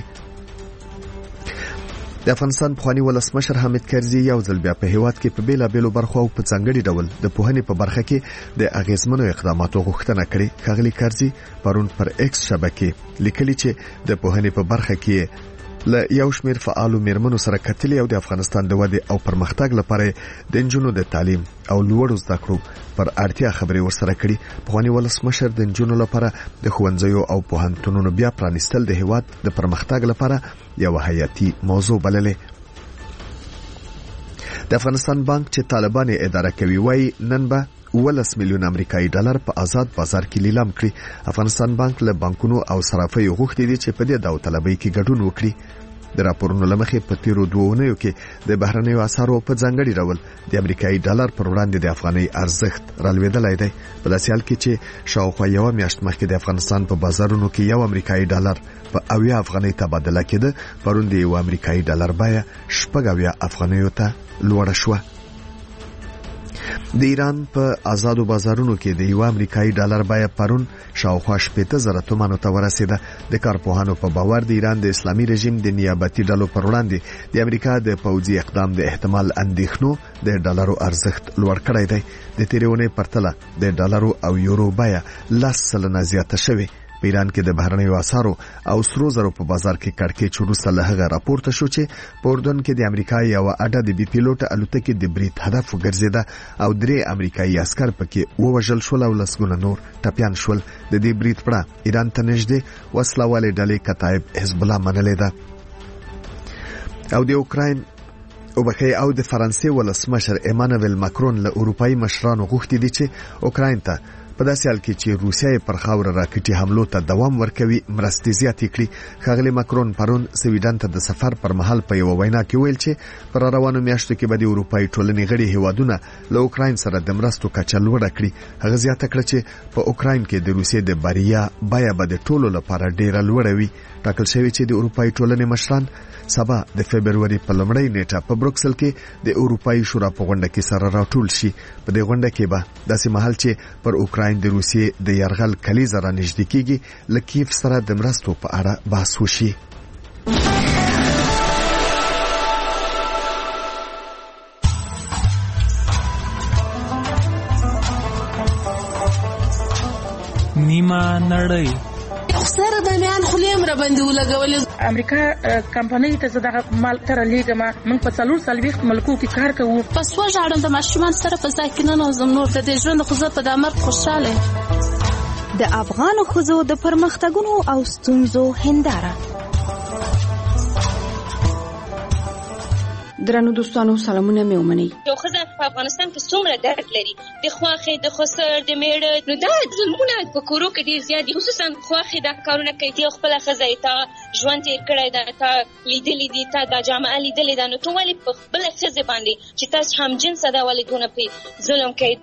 A: د افغانستان پخوانی ولسمشر حامد کرزي یو ځل بیا په هیواد کې په بیلابېلو برخو او په ځانګړي ډول د پوهنې په برخه کې د اغیزمنو اقداماتو غوښتنه کړې. ښاغلي کرزي پرون پر ایکس شبکې لیکلي چې د پوهنې په برخه کې له یو شمیر فعالو میرمنو سره کتلې او د افغانستان د ودې او پرمختګ لپاره د نجونو د تعلیم او لوړو زده کړو پر اړتیا خبرې ورسره کړې. پخوانی ولسمشر د نجونو لپاره د ښوونځیو او پوهنتونونو بیا پرانیستل د هیواد د پرمختګ لپاره یو حیاتي موضوع بللې. د افغانستان بانک چې طالبان اداره کوي وایي نن به ولس میلیون امریکایي ډالر په آزاد بازار کې لیلام کړي. افغانستان بانک له بانکونو او صرافیو غوښتي دي چې په دې داوطلبۍ کې ګډون وکړي. د راپورونو لمخې په تیرو دوه اونیو کې د بهرنیو اسعارو په ځانګړي ډول د امریکایي ډالر پر وړاندې د افغانۍ ارزښت رالوېدلی دی. په داسې حال کې چې شاوخوا یوه میاشت مخکې د افغانستان په بازارونو کې یو امریکایي ډالر په اویا افغانۍ تبادله کېده، پرون د یو امریکایي ډالر بیه شپږ اویا افغانیو ته لوړه شوه. د ایران په آزادو بازارونو کې د یو امریکایي ډالر بیه پرون شاوخوا شپږ زره تومانو ته ورسېده. د کارپوهانو په باور د ایران د اسلامي رژیم د نیابتي ډلو پر وړاندې د امریکا د پوځي اقدام د احتمال اندېښنو د ډالرو ارزښت لوړ کړی دی. د تېرې اونۍ پرتله د ډالرو او یورو بیه لس سلنه زیاته شوې. په ایران کې د بهرنیو اسعارو او سرو زرو په بازار کې کړکېچ وروسته له هغه راپورته شو چې په اردن کې د امریکا یو اډه د بي پیلوټ الوتکې د برید هدف وګرځیده او درې امریکایي عسکر پکې ووژل شول او لسګونه نور ټپیان شول. د دې برید پړه ایران ته نږدې وسله والې ډلې کتایب حزب الله منلې ده. او د اوکراین او بخې او د فرانسې ولسمشر ایمانوئل ماکرون له اروپایي مشرانو غوښتي دي چې اوکراین ته په داسې حال کې چې روسیه پر خاوره راکټي حملو ته دوام ورکوي مرستې زیاتې کړي. ښاغلي ماکرون پرون سویډن ته د سفر پر مهال په یو وینا کې ویل چې پر روانو میاشتو کې به د اروپایي ټولنې غړي هیوادونه له اوکراین سره د مرستو کچه لوړه کړي. هغه زیاته کړه چې په اوکراین کې د روسیې د بریا بیه به د ټولو لپاره ډیره لوړه وي. ټاکل شوی چې د اروپایي ټولنې مشران سبا د فبرवरी په لومړۍ نیټه په بروکسل کې د اروپایي شورا په غونډه کې سره راټول شي. په دې غونډه کې به داسې مهال چې پر اوکراین د روسیې د یرغل کلیزه را نږدې کېږي له کیف سره د مرستو په اړه بحث وشي.
F: نیمه نړۍ
H: سره د میان خلیم را باندې ولګولې.
I: امریکا کمپنۍ ته زداغه مال تر لیګه ما موږ په څلور سلويخت ملکو کې کار کوو.
H: پس وژاړم د ماشومان سره په ځای کې نه نوزم نور د دې ژوند خو زه په دامر خوشاله.
B: د افغان ښځو د پرمختګونو او ستونزو هنداره.
P: درنو دوستانو سلامونه مې ومنئ.
K: یو ښځه په افغانستان کې څومره درد لري، د خواخې د خسر د میړه، نو دا ظلمونه په کورو کې ډېر زیات دي. خصوصا خواخې دا کارونه کوي چې خپله ښځه یې تا ژوند تېر کړی ده، تا لیدلي دي، تا دا جامعه لیدلې ده، نو ته ولې په خپله ښځې باندې چې تاسو همجنسه ده ولې دونه پرې ظلم کوي؟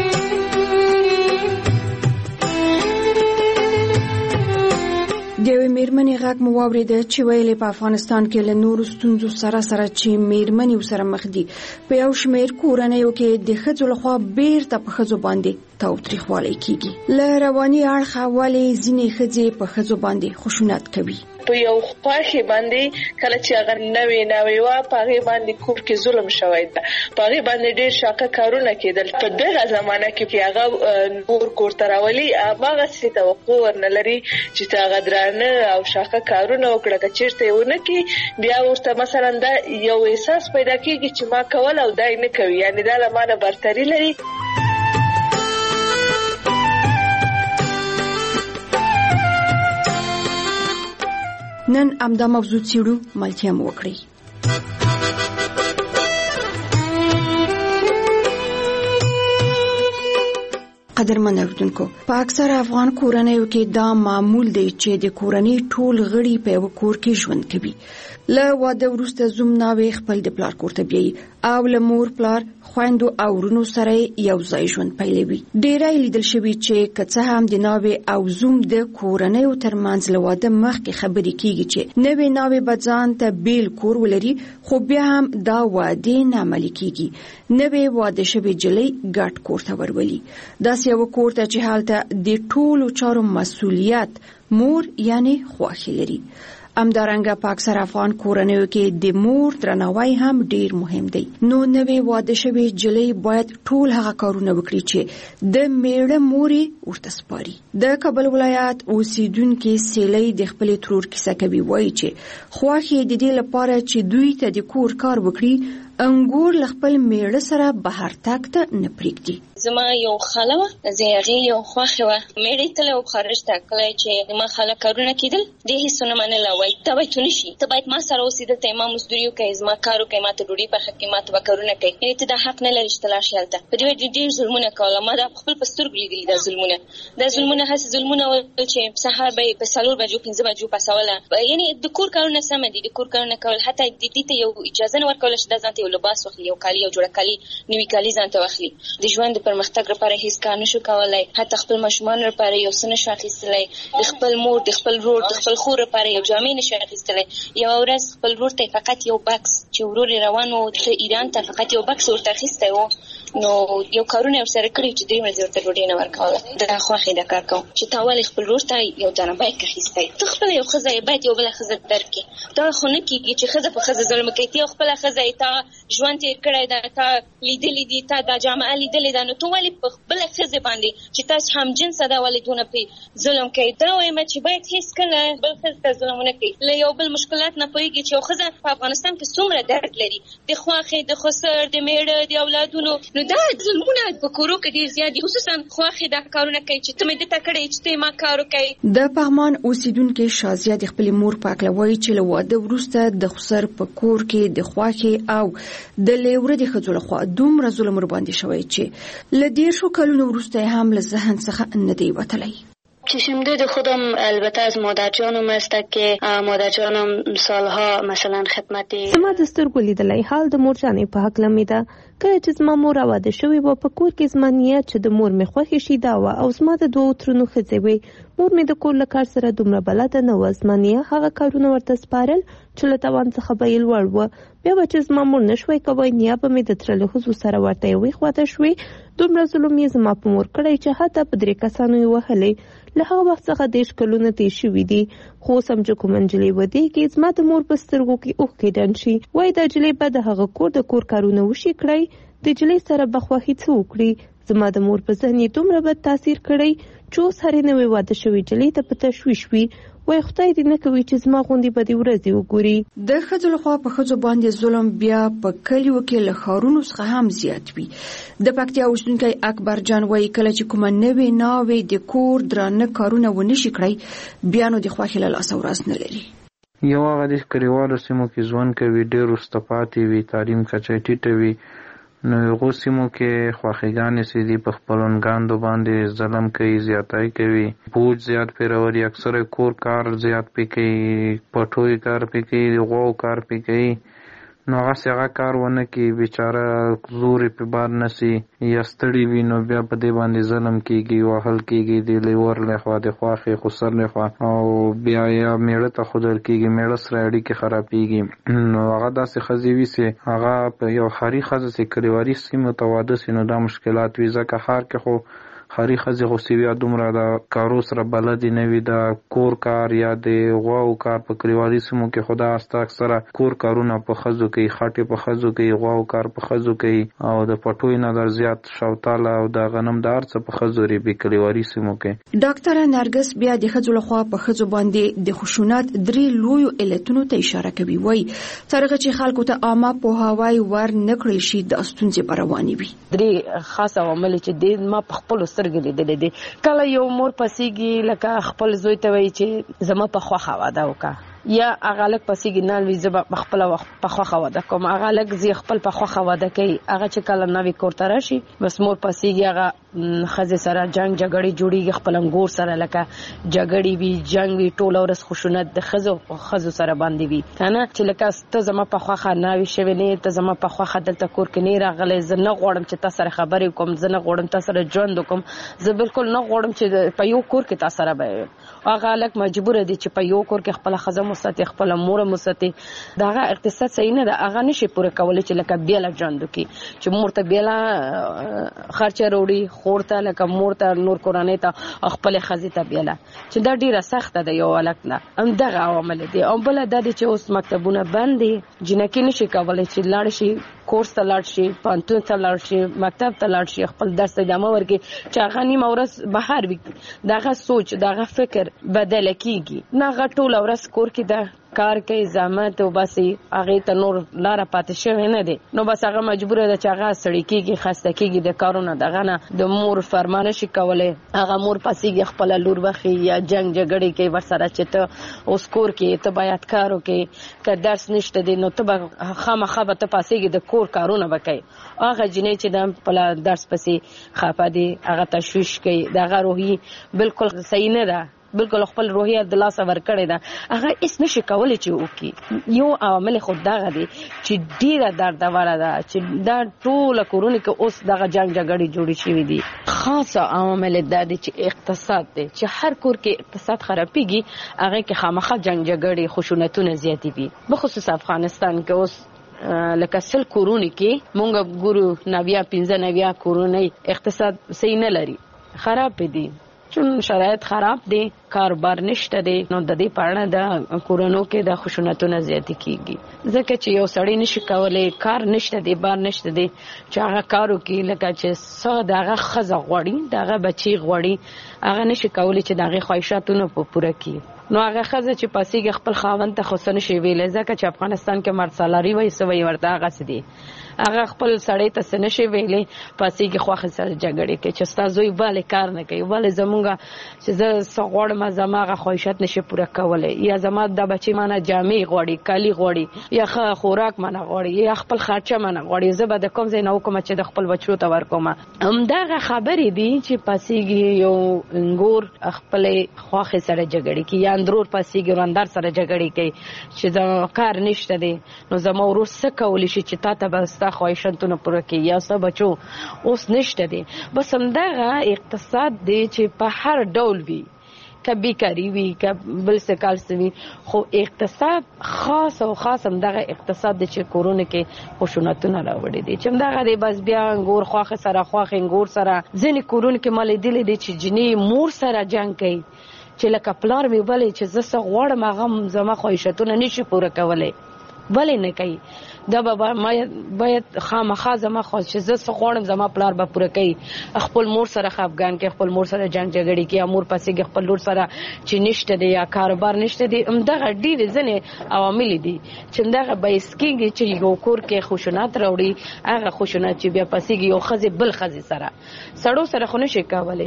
P: د یوې میرمنې غږ مو واورېده چې ویلې په افغانستان کې له نورو ستونزو سره سره چې میرمنې ورسره مخ دي په یو شمېر کورنیو کې د ښځو لخوا بیرته په ښځو باندې تاوتریخوالی کیږي. له رواني اړخه ولې ځینې ښځې په ښځو باندې خشونت کوي؟
J: په یو خواخي باندې کله چې هغه نوې نوې وا په هغه باندې کور کې ظلم شوی دی، په هغه باندې ډېر شاقه کارونه کېدل. په دغه زمانہ کې هغه نور کور تراولي هغه څه توقع ورنلري چې هغه درانه او شاقه کارونه وکړه چې چیرته ونه کې بیا ورته مثلا دا یو احساس پیدا کېږي چې ما کول او دای نه کوي، یعنی دا لمانه برتری لري.
P: نن امدا موضوع څیړو ملتیا مو وکړي. قدرمن اوردونکو، په اکثر افغان کورنیو کې دا معمول دی چې د کورنۍ ټول غړي په یو کور کې ژوند کوي. له واده وروسته زوم ناوې خپل د پلار کور ته بیایي او له مور پلار خویندو او ورونو سره یو ځای ژوند پیلوي. ډیری لیدل شوي چې که څه هم د ناوې او زوم د کورنیو ترمنځ له واده مخکې خبرې کیږي چې نوې ناوې به ځان ته بیل کور ولري، خو بیا هم دا وعدې نه عملي کیږي. نوې واده شوې جلۍ ګډ کور ته ورولي، داسې یو کور ته چې هلته د ټولو چارو مسؤلیت مور یعنی خواخي لري. همدارنګه په اکثر افغان کورنیو کې د مور درناوی هم ډیر مهم دی. نو نوې واده شوې جلۍ باید ټول هغه کارونه وکړي چې د میړه موري ورته سپاري. د کابل ولایت اوسیدونکو سیلۍ د خپل ترور کیسه کوي، وایي چې خواخي د دې لپاره چې دوی ته د کور کار وکړي انګور خپل میړه سره بهر تاک ته نه پریږدي.
K: زما یو خاله وه، زه هغې یو خوښه وه، میړه یې تله او خارج ته کله چې ما خاله کارونه کېدل دې هېڅ ونه منله، وایي ته باید ونه شي، ته باید ما سره اوسې، دلته ما مزدوري وکړې، زما کار وکړې، ما ته ډوډۍ پخه کړې، ما ته به کارونه کوې، یعنې ته دا حق نه لرې چې ته لاړ شې هلته. په دې وجه ډېر ظلمونه کوله، ما دا په خپل په سترګو لیدلي دا ظلمونه. دا ظلمونه هسې ظلمونه ول چې سهار به یې په څلور بجو پنځه بجو پاسوله، یعنې د کور کارونه سمه دي، د کور کارونه کول، حتی دې ته یو اجازه نه ورکوله چې دا ځان ته یو لباس واخلي، یو کالي، یو جوړه کالي، نوي کالي ځان ته واخلي. د ژوند د پرمختګ لپاره هیڅ کار نشو کولای، حتی خپل ماشومان لپاره یو څه نشو اخیستلی، د خپل مور، د خپل ورور، د خپل خور لپاره یو جامې نشو اخیستلی. یو ورځ خپل ورور ته فقط یو بکس چې ورور روان و ته ایران ته فقط یو بکس ورته اخیستی و، نو یو کارونه ورسره کړي چې درې ورځې ورته ډوډۍ نه ورکوله. دا خوښې دا کار کوم چې تا ولې خپل ورور ته یو دانه بیک اخیستی؟ ته خپله یو ښځه یې باید یو بله ښځه درک کړې. دا خو نه کېږي چې ښځه په ښځه ظلم کوي. ته یو خپله ښځه یې، تا ژوند تېر کړی ده، تا لیدلي دي، تا دا جامعه لیدلې ده، نو ته ولې په خپله ښځې باندې چې تاسو هم جنسه ده ولې دونه پرې ظلم کوي؟ دا وایم چې باید هېڅکله بل ښځې ته ظلم ونه کوي. له یو بل مشکلات نه پوهېږي چې یو ښځه په افغانستان کې څومره درد لري، د خواښې، د خسر، د میړه، د اولادونو. نو دا ظلمونه په کورو کې ډېر زیات دي، خصوصا خواښې دا کارونه کوي چې ته مې دته کړی چې ته ما کار وکړې.
P: د پغمان اوسیدونکو شازیه د خپلې مور په هکله وایي چې له واده وروسته د خسر په کور کې د خواښې او د لیوره د ښځو لخوا دومره ظلم ورباندې شوی چې له دېرشو کلونو وروسته هم له ذهن څخه نه دی وتلی.
L: چشمدید خودم البته از مادر جانم است که مادر جانم سالها مثلا خدمتی
B: زما د سترګو لیدلی حال د مور جانې په هکله مې ده. کله چې زما مور واده شوې وه په کور کې زما نیت چې د مور مې خوښې شي دا وه، او زما د دوو ترونو ښځې وې. مور مې د کور له کار سره دومره بلده نه وه، زما نیه هغه کارونه ورته سپارل چې له توان څخه به یې لوړ وه. بیا به چې زما مور نه شوی کوی، نیا به مې د تره له ښځو سره ورته یوې خواته شوې. دومره ظلم یې زما په مور کړی چې حتی په درې کسانو یې وهلی. له هغه وخت څخه دېرش کلونه تېر شوي دي، خو اوس هم چې کومه نجلۍ ودېږي زما د مور په سترګو کې اوښکې ډنډ شي. وایي دا نجلۍ به د هغه کور د کور کارونه وشي کړی، د نجلۍ سره به خوښي څه وکړي. زما د مور په ذهن یې دومره بد تاثیر کړی چې اوس هرې نوې واده شوې نجلۍ ته په تشویش وي. وای خدای دې نه کوي چې زما غوندې به دې ورځې وګوري.
P: د ښځو لخوا په ښځو باندې ظلم بیا په کلیو کې له ښارونو څخه هم زیات وي. د پکتیا اوسیدونکی اکبر جان وایي کله چې کومه نوې ناوې د کور درانه کارونه ونه شي کړی، بیا نو د خوښۍ له لاسه ورځ نه لري.
M: یو هغه د کلیوالو سیمو کې ژوند کوي، ډېر وروسته پاتې وي، تعلیم کچه ټیټه وي، نو هغو سیمو کې خواښیګانې چې دي په خپلوانګاندو باندې ظلم کوي، زیاتۍ کوي، بوج زیات پرې راولي، اکثره کور کار زیات پې کوي، پټوی کار پې کوي، د غواو کار پې کوي. نو هغه څنګه کار ونه کی بیچاره زوري په بار نسی یا ستړي وي نو بیا په دې باندې ظلم کیږي وهل کیږي د لیور له خوا د خواخې خسر له خوا او بیا یا میړه ته خودل کیږي میړه سره اړیکې خرابېږي نو هغه داسې خزيوي سي هغه په یو خاري خزه سي کلیواري سیمه تواده سي نو دا مشکلات وي ځکه خار کې خو خاري خزه خو سیویا دومره دا کارو سره بلد نه وي دا کور کار یا د غواو کار په کلیواري سیمو کې خدا استا اکثره کور کارونه په خزو کې خاطه په خزو کې غواو کار په خزو کې او د پټوي نه در زیات شوتاله او د غنم دار څخه په خزو ری په کلیواري سیمو کې
O: ډاکټر نرګس بیا د خزو لخوا په خزو باندې د خشونت درې لوی علتونو ته اشاره کوي وای ترغه چې خلکو ته عامه په هواي ور نکړل شي د استونزې برواني وي
R: درې خاصه عوامل چې د ما په خپل سترګې لیدلې دي کله یو مور پسیږي لکه خپل زوی ته وایي چې زما په خوا واده وکړه یا هغه لک پسیږي نه وي زما خپل په خوا واده کوم هغه لک زی خپل په خوا واده کوي هغه چې کله نوې کوړه راشي بس مور پسیږي هغه خزه سره جنگ جګړې جوړیږي خپل انګور سره لکه جګړې وی جنگ وی ټول ورس خشونت د خزو خزو سره باندې وی کنه چې لکه ته زما په خوا نه وي شوی نه ته زما په خوا دلته کور کې نه راغلې زه نه غوړم چې تاسو سره خبرې کوم زه نه غوړم تاسو سره ژوند کوم زه بالکل نه غوړم چې په یو کور کې تاسو سره به هغه لک مجبور دي چې په یو کور کې خپل خزه مستي خپل مور مستي داغه اقتصاد صحیح نه ده هغه نشي پوره کولای چې لکه بیل ژوند کی چې مور ته بیل خرچه وروړي خورته لکه مور ته نور کورانه ته خپل خزه ته بیل چې دا ډیره سخته ده یو الکله هم دغه عوامل دي او بل د دې چې اوس مکتبونه بند دي جنکی نشي کولای چې لاړ شي کورس ته لاړ شي پانتون ته لاړ شي مکتب ته لاړ شي خپل درس ادامه ورکړي چې هغه نیمه ورځ بهر وي دغه سوچ دغه فکر بدل کیږي نه غټول ورځ کور کې ده کار کوي زحمت او بس هغه ته نور لار پاتې شوی نه دي نو بس هغه مجبور ده چې هغه سړی کیږي خسته کیږي د کارونه دغه نه د مور فرمانه شي کولای هغه مور پسیږي خپل لور بخي یا جنگ جګړې کوي ورسره چې ته اوس کور کې ته باید کارو کې که درس نشته دي نو ته خامخا به ته پسیږي د کور کارونه وکړي هغه جنې چې د خپل درس پسې خافه دي هغه تشویش کوي دغه روحي بالکل صحیح نه ده بالکل خپل روحیه د لاس ور کړی دا هغه اس نشي کولای چې وکي یو عوامل خود دغه دي چې ډیره دردوره ده چې دا ټول کورونه کې اوس دغه جنگ جګړې جوړې شوې دي خاصه عوامل د دې چې اقتصاد دي چې هر کور کې اقتصاد خرابېږي هغه کې خامخا جنگ جګړې خشونتونه زیاتې دي بخصوص افغانستان کې اوس لکه سل کورونه کې مونږ ګورو نویا پنځه نویا کورونه اقتصاد صحیح نه لري خراب دي چون شرایط خراب دي کاروبار نشته دي نو د دې پړنه د کورونو کې د خشونتونو زیات کیږي ځکه چې یو سړی نشي کولای کار نشته دي بار نشته دي چې هغه کارو کې لکه چې څو دغه خزه غوړي دغه بچي غوړي هغه نشي کولای چې دغه خواهشاتونو په پوره کړي نو هغه خزه چې پاسيږي خپل خاوند ته خصن شي ویل ځکه چې افغانستان کې مرسالاري وای سوي ورته هغه سدي هغه خپل سړی ته سن شي ویلې پاسيږي خواخه سره جګړه کې چې تاسو یې bale کار نه کوي bale زمونږه چې زه سغوړ ما زماغه خواهشات نشي پوره کولای یا زما د بچی مانه جامې غوړي کالی غوړي یا خوراک مانه غوړي یا خپل خرچه مانه غوړي زه به د کوم ځای نه وکم چې د خپل بچو ته ورکوم همدغه خبرې دي چې پاسيږي یو انګور خپل خواخه سره جګړه کې یا اندرور پاسيږي وراندار سره جګړه کوي چې دا کار نشته دي نو زما ورور څه کولی شي چې تا ته بس خواهشاتونه پوره کوي یا څه بچو اوس نشته دي بس همدغه اقتصاد دی چې په هر ډول وي کبي کاری وی کب بل څه کال سوي خو اقتصاد خاص او خاص همدغه اقتصاد د چې کورونه کې خشونتونه راوړي دي چې همدغه دی بس بیا انګور خواخه سره خواخه انګور سره ځینې کورونه کې مال دي دي چې جنې مور سره جنگ کوي چې لکه پلار می بلې چې زه غوړم هغه زما خواهشاتونه نشي پوره کولای ولې نه کوي دا بابا ما باید خامخا زما خو چې زه غوړم زما پلار به پوره کوي خپل مور سره خفګان کې خپل مور سره جنگ جګړې کې امور پسې خپل لور سره چې نشته دی یا کاروبار نشته دی همدغه ډېر ځنې عوامل دي چې همدغه بایسکیږي چې یو کور کې خشونت راوړي هغه خشونت چې بیا پسې یو خزه بل خزه سره سړو سره خو نشي کولای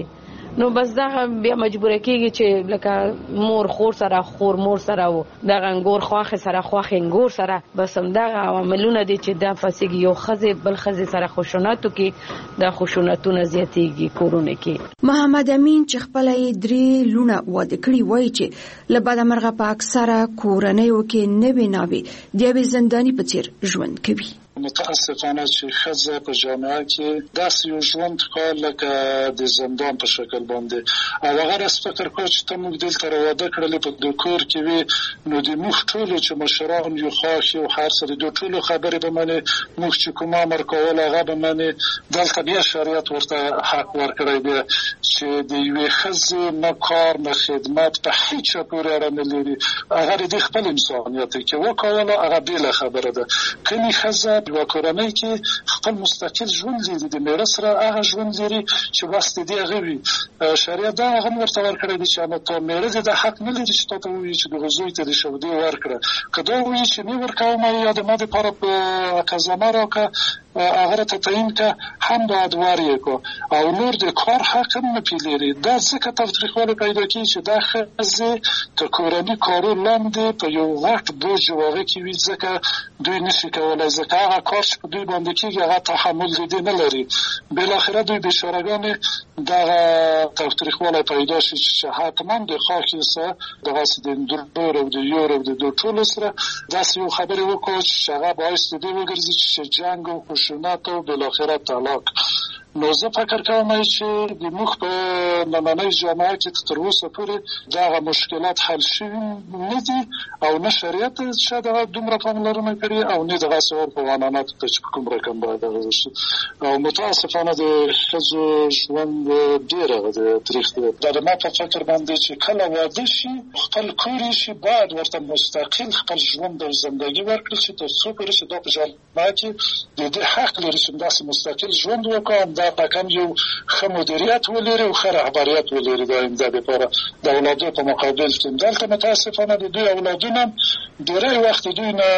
R: نو بس دا بیا مجبور کیږي چې لکه مور خور سره خور مور سره و دا انګور خواخ سره خواخ انګور سره بس هم دا عواملونه دي چې دا فسیږي یو خزه بل خزه سره خشوناتو کې دا خشوناتونه زیاتېږي کورونه کې.
O: محمد امین چې خپل درې لونه واده کړی وای چې لباده مرغه په اکثره کورنۍ کې نه بناوي د زنداني په څیر ژوند کوي.
N: متاسفانه چې خزه په جامعه کې داسې یو ژوند کول لکه د زندان په شکل باندې او هغه راس فکر کوي چې ته موږ دلته راوده کړل په د کور کې وي نو د موږ ټولو چې مشران یو خاص یو هر سره د ټولو خبرې به مني موږ چې کوم امر کول هغه به مني دلته بیا شریعت ورته حق ورکړی دی چې د یو خزه نه کار نه خدمت په هیڅ پورې اړه نه لري هغه د خپل انسانیت کې وکول هغه بل خبره ده کني خزه په کورنۍ کې خپل مستقل ژوند لري د میراث سره هغه ژوند لري چې واسطه دی غوي شریعت دا هغه ورته ورکړی دی چې نو ته میراث د حق نه لري چې ته وایي چې د غزوی ته د شودي ورکړه کله وایي چې نه ورکوم یا د ماده پر په کزما راکه هغه ته تعین کا هم د ادواري کو او نور د کار حق نه پیلري دا ځکه تفریخونه پیدا کی چې دا خزه ته کورنۍ کارو لاندې په یو وخت بوج واغې کی وي ځکه دوی نشي کولای ځکه هغه کار چې دوی باندې کیږي هغه تحمل دې نه لري بل اخره دوی بشارګان دا تفریخونه پیدا شي چې حتما د خاصه د غسل د دور او د یورو د دوه ټول سره داسې یو خبره وکړي چې هغه باعث دې وګرځي چې جنگ او خشونت او بل اخره طلاق نو زه فکر کوم چې د مخ په نمنۍ جامعه کې تر اوسه پورې دا مشکلات حل شوي نه دي او نه شریعت شاده دومره پاملرنه کړې او نه د غسور په قانونات ته چې کوم رقم باید غوښتي او متاسفانه د خزو ژوند ډیره د تاریخ د ما په فکر باندې چې کله واده شي خپل کور شي باید ورته مستقل خپل ژوند او ژوندۍ ورکړي چې تر څو پورې چې دا په جامعه کې د دې حق لري چې داسې مستقل ژوند وکړي دا پکم یو ښه مدیریت ولري او ښه رهبریت ولري د آینده لپاره د اولادو په مقابل کې دلته متاسفانه د دوی اولادونه ډېری وخت دوی نه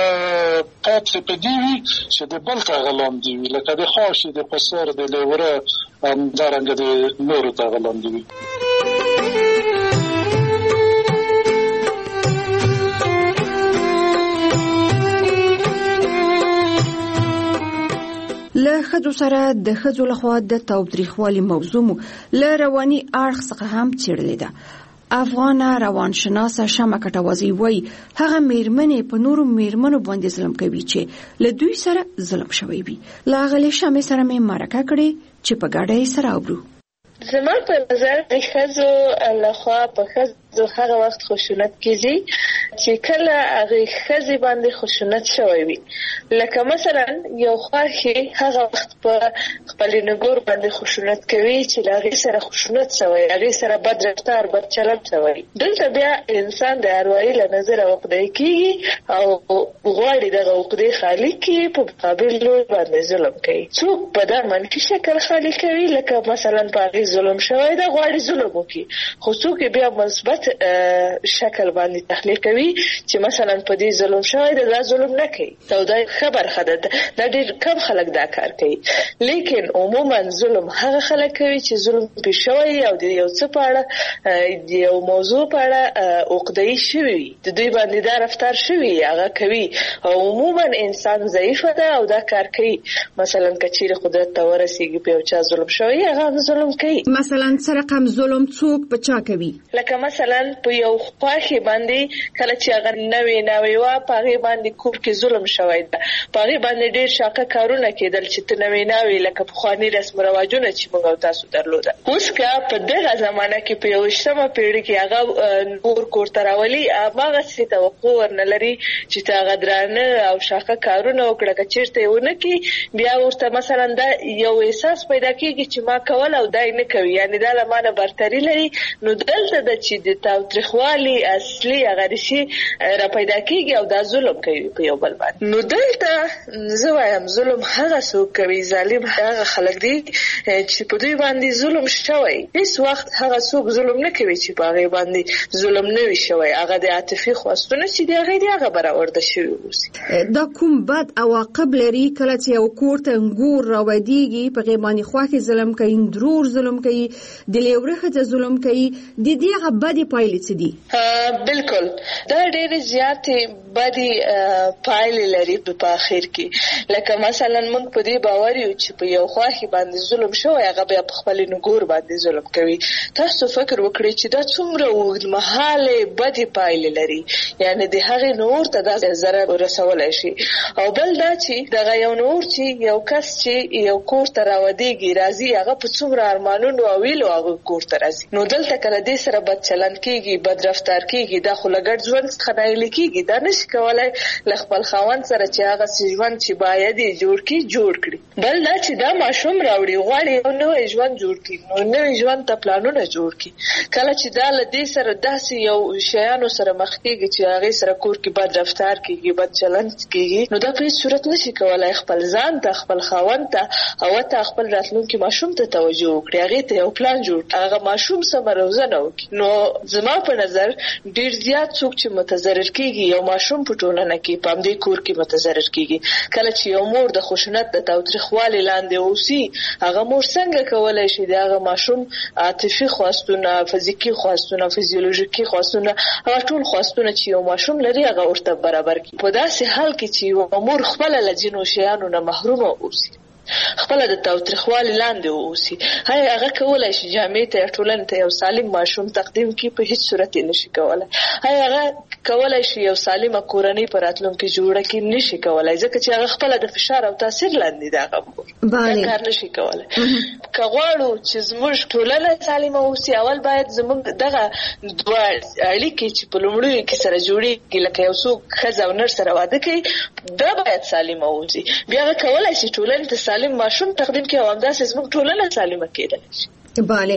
N: پاتې په دی وي چې د بل ته غلام دی وي لکه د خاصې د قصر د لیوره همدارنګه د نورو ته غلام دی وي.
O: له خځو سره د خځو لخوا د تاوتریخوالي موضوع مو له رواني اړخ څخه هم څېړلې ده. افغان روانشناسه شمه کټوازی وای هغه میرمنې په نورو میرمنو باندې ظلم کوي چې له دوی سره ظلم شوی وي. لاغلی شمه سره مې مرکه کړې چې په ګډه سره اورو.
J: زما په نظر د خځو لخوا په خځو هغه وخت خشونت کیږي چې کله هغه خځې باندې خشونت شوی وي لکه مثلا یو خواخي هغه وخت په خپل نګور باندې خشونت کوي چې هغه سره خشونت شوی هغه سره بد رفتار بد چلند شوی دلته بیا انسان د اروایي له نظر وقدای کیږي او غواړي دغه وقدای خالی کی په مقابل باندې ظلم کوي څوک په دا منفي شکل خالی کوي لکه مثلا په ظلم شوی دا غواړي ظلم وکړي خو څوک بیا مثبت شکل باندې تحلیل کوي چې مثلا په دې ظلم شوی دا ظلم نه کوي دا د خبر خده دا ډېر کم خلک دا کار کوي لیکن عموما ظلم هغه خلک کوي چې ظلم پېښ شوی او د یو څه په اړه د یو موضوع په اړه عقده‌ای شوی د دوی باندې دا رفتار شوی هغه کوي او عموما انسان ضعیف ده او دا کار کوي مثلا کچیر قدرت ته ورسیږي په چا ظلم شوی هغه ظلم کوي
O: مثلا سره کم ظلم څوک بچا کوي
J: لکه مثلا په یو خواخي باندې کله چې هغه نوې نوې وا پاره باندې کور کې ظلم شوی ده پاره باندې ډېر شاکه کارونه کېدل چې ته نوې نوې لکه په خواني رسم رواجونه چې موږ تاسو درلوده اوس کا په دغه زمانہ کې په یو شتمه پیړۍ کې هغه نور کور تراولي هغه څه توقع ورنلري چې تا غدرانه او شاکه کارونه وکړه چیرته ونه کې بیا ورته مثلا دا یو احساس پیدا کیږي چې ما کول او دای نه کوي یعنی دا لمانه برتری لري نو دلته د چې د تاوتریخوالي اصلي هغه رشي کې را پیدا کیږي او دا ظلم کوي په یو بل باندې. نو دلته زه وایم ظلم هغه څوک کوي، ظالم هغه خلک دي چې په دوی باندې ظلم شوی. هیڅ وخت هغه څوک ظلم نه کوي چې په هغه باندې ظلم نه وي شوی. هغه د عاطفي خواستونه چې دی هغه دی هغه برآورده شوی اوسي.
O: دا کوم بد عواقب لري کله چې یو کور ته انګور راوړيږي، په غیبانی خواخي ظلم کوي، درور ظلم کوي، د لیورخه ظلم کوي، د دې هغه بدی پایلې څه دي؟
J: بالکل دا ډېر زیاتې بدی پایلې لري په اخر کې. لکه مثلا موږ په دې باور یو چې په یو خواخي باندې ظلم شوی هغه بیا په خپل نګور باندې ظلم کوي. تاسو فکر وکړئ چې دا څومره اوږدمهاله بدی پایلې لري، یعنی د هغې نور ته دا ضرر ورسولی شي. او بل دا چې دغه یو نور چې یو کس چې یو کور ته راودېږي راځي هغه په څومره ارمانونو او ویلو هغه کور ته راځي. نو دلته کله دې سره بد چلند کېږي، بد رفتار کېږي، دا خو له ګډ ژوند څخه نایلې کېږي. دا نشي کولی له خپل خاوند سره چې هغه ژوند چې باید یې جوړ کړي جوړ کړي. بل دا چې دا ماشوم راوړي غواړي یو نوی ژوند جوړ کړي، نو نوی ژوند ته پلانونه جوړ کړي. کله چې دا له دې سره داسې یو شیانو سره مخ کېږي چې هغې سره کور کې بد رفتار کېږي، بد چلند کېږي، نو دا په هېڅ صورت نشي کولی خپل ځان ته، خپل خاوند ته او ته خپل راتلونکي ماشوم ته توجه وکړي، هغې ته یو پلان جوړ کړي، هغه ماشوم سمه روزنه وکړي. نو زما په نظر ډېر زیات څوک چې متضرر کېږي یو ماشوم په ټولنه کې په همدې کور کې متضرر کېږي. کله چې یو مور د خشونت د تاوتریخوالي لاندې اوسي، هغه مور څنګه کولی شي د هغه ماشوم عاطفي خواستونه، فزیکي خواستونه، فزیولوژیکي خواستونه، هغه ټول خواستونه چې یو ماشوم لري هغه ورته برابر کړي. په داسې حال کې چې یو مور خپله له ځینو شیانو نه محرومه اوسي، خپله د تاوتریخوالي لاندې اوسي، هغه کولی شي جامعې ته یا ټولنې ته یو سالم ماشوم تقدیم کړي؟ په هېڅ صورت یې نشي کولی. هغه کولی شي یو سالمه کورنۍ په راتلونکي جوړه کړي؟ نشي کولی، ځکه چې هغه خپله د فشار او تاثیر لاندې ده. هغه مور دا کار نشي کولی. که غواړو چې زموږ ټولنه سالمه اوسي، اول باید زموږ دغه دوه اړیکې چې په لومړیو کې سره جوړېږي، لکه یو څوک ښځه او نر سره واده کوي، دا باید سالمه اوسي. بیا هغه کولی شي ټولنې ته سالم ماشوم تقدیم کړي او همداسې زموږ ټولنه سالمه کېدلی شي.
O: بله،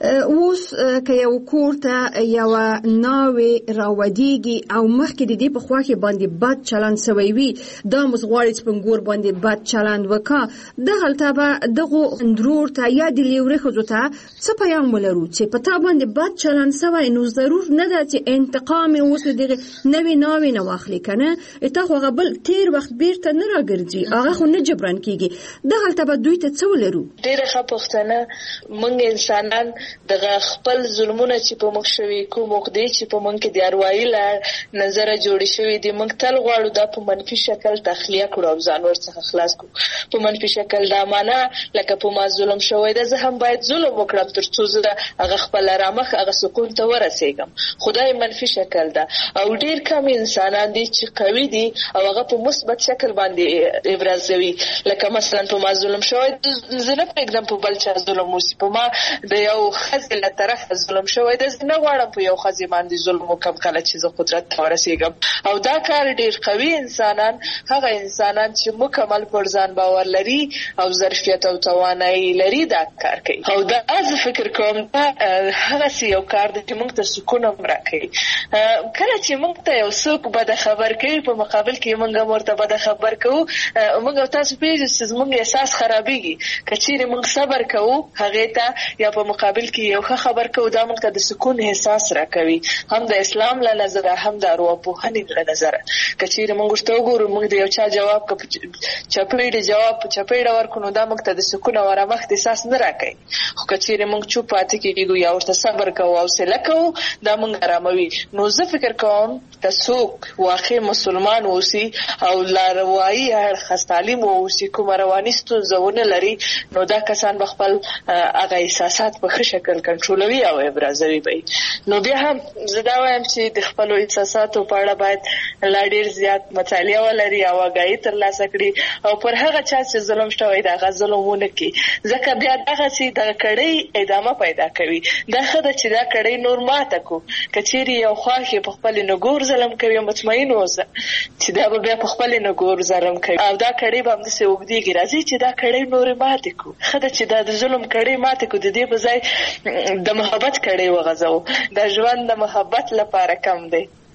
O: اوس که یو کور ته یو ناوې راودېږي او مخکې د دې په خوا کې باندې بد چلند سوی وي، دا موږ غواړي چې په نګور باندې بد چلند وکړه، دغلته به دغو اندرور ته یا د لیورې ښځو ته څه پیغام ولرو چې په تا باندې بد چلند سوی، نو ضرور نه ده چې انتقام یې اوس دغې نوې ناوې نه واخلي، که نه تا خو هغه بل تېر وخت بیرته نه راګرځي، هغه خو نه جبران کېږي. دغلته به دوی ته څه ولرو؟
J: ډېره ښه پوښتنه. موږ انسانان دغه خپل ظلمونه چې په موږ شوي، کوم عقدې چې په موږ کې د اروايي له نظره جوړې شوي دي، موږ تل غواړو دا په منفي شکل تخلیه کړو او ځان ورڅخه خلاص کړو. په منفي شکل دا معنا لکه په ما ظلم شوی ده، زه هم باید ظلم وکړم تر څو زه هغه خپل رامخ هغه سکون ته ورسېږم. خدای منفي شکل ده. او ډېر کم انسانان دي چې قوي دي او هغه په مثبت شکل باندې ابرازوي. لکه مثلا په ما ظلم شوی، زه نه پرېږدم په بل چا ظلم وسي. په ما د یو ښځې له طرفه ظلم شوی ده، زه نه غواړم په یو ښځې باندې ظلم وکړم کله چې زه قدرت ته ورسېږم. او دا کار ډېر قوي انسانان، هغه انسانان چې مکمل پر ځان باور لري او ظرفیت او توانایي لري، دا کار کوي. او دا زه فکر کوم دا هغسې یو کار دی چې موږ ته سکون هم راکوي. کله چې موږ ته یو څوک بده خبر کوي، په مقابل کې موږ هم ورته بده خبر کوو، موږ او تاسو پوهېږو چې زموږ احساس خرابېږي. که چېرې موږ صبر کوو هغې ته یا په مقابل کې یو ښه خبر کوو، دا موږ ته د سکون احساس راکوي، هم د اسلام له نظره هم د ارواپوهنې له نظره. که چېرې موږ ورته وګورو، موږ د یو چا جواب که په چپېړې جواب په چپېړه ورکړو، نو دا موږ ته د سکون او ارامښت احساس نه راکوي. خو که چېرې موږ چوپ پاتې کېږو یا ورته صبر کوو او حوصله کوو، دا موږ اراموي. نو زه فکر کوم که څوک واقع مسلمان اوسي او لا روایي اړخ تعلیم واوسي، کومه رواني ستونزه ونه لري، نو دا کسان به خپل هغه احساسات په ښه شکل کنټرولوي او ابرازوي به. نو بیا هم زه دا وایم چې د خپلو احساساتو په اړه باید لا ډېر زیات مطالعه ولري او آګاهي ترلاسه کړي او پر هغه چا چې ظلم شوی د هغه ظلم ونه کړي، ځکه بیا دغسې دغه کړۍ ادامه پیدا کوي. دا ښه ده چې دا کړۍ نور ماته کړو. که چېرې یو خواښ یې په خپلې نګور ظلم کوي، مطمئن اوسه چې دا به بیا په خپلې نګور ظلم کوي او دا کړۍ به همداسې اوږدېږي. راځي چې دا کړۍ نورې ماتې کړو. ښه ده چې دا د ظلم کړۍ ماتې کړو، د دې په ځای د محبت کړۍ وغځوو. دا ژوند د محبت لپاره کم دی،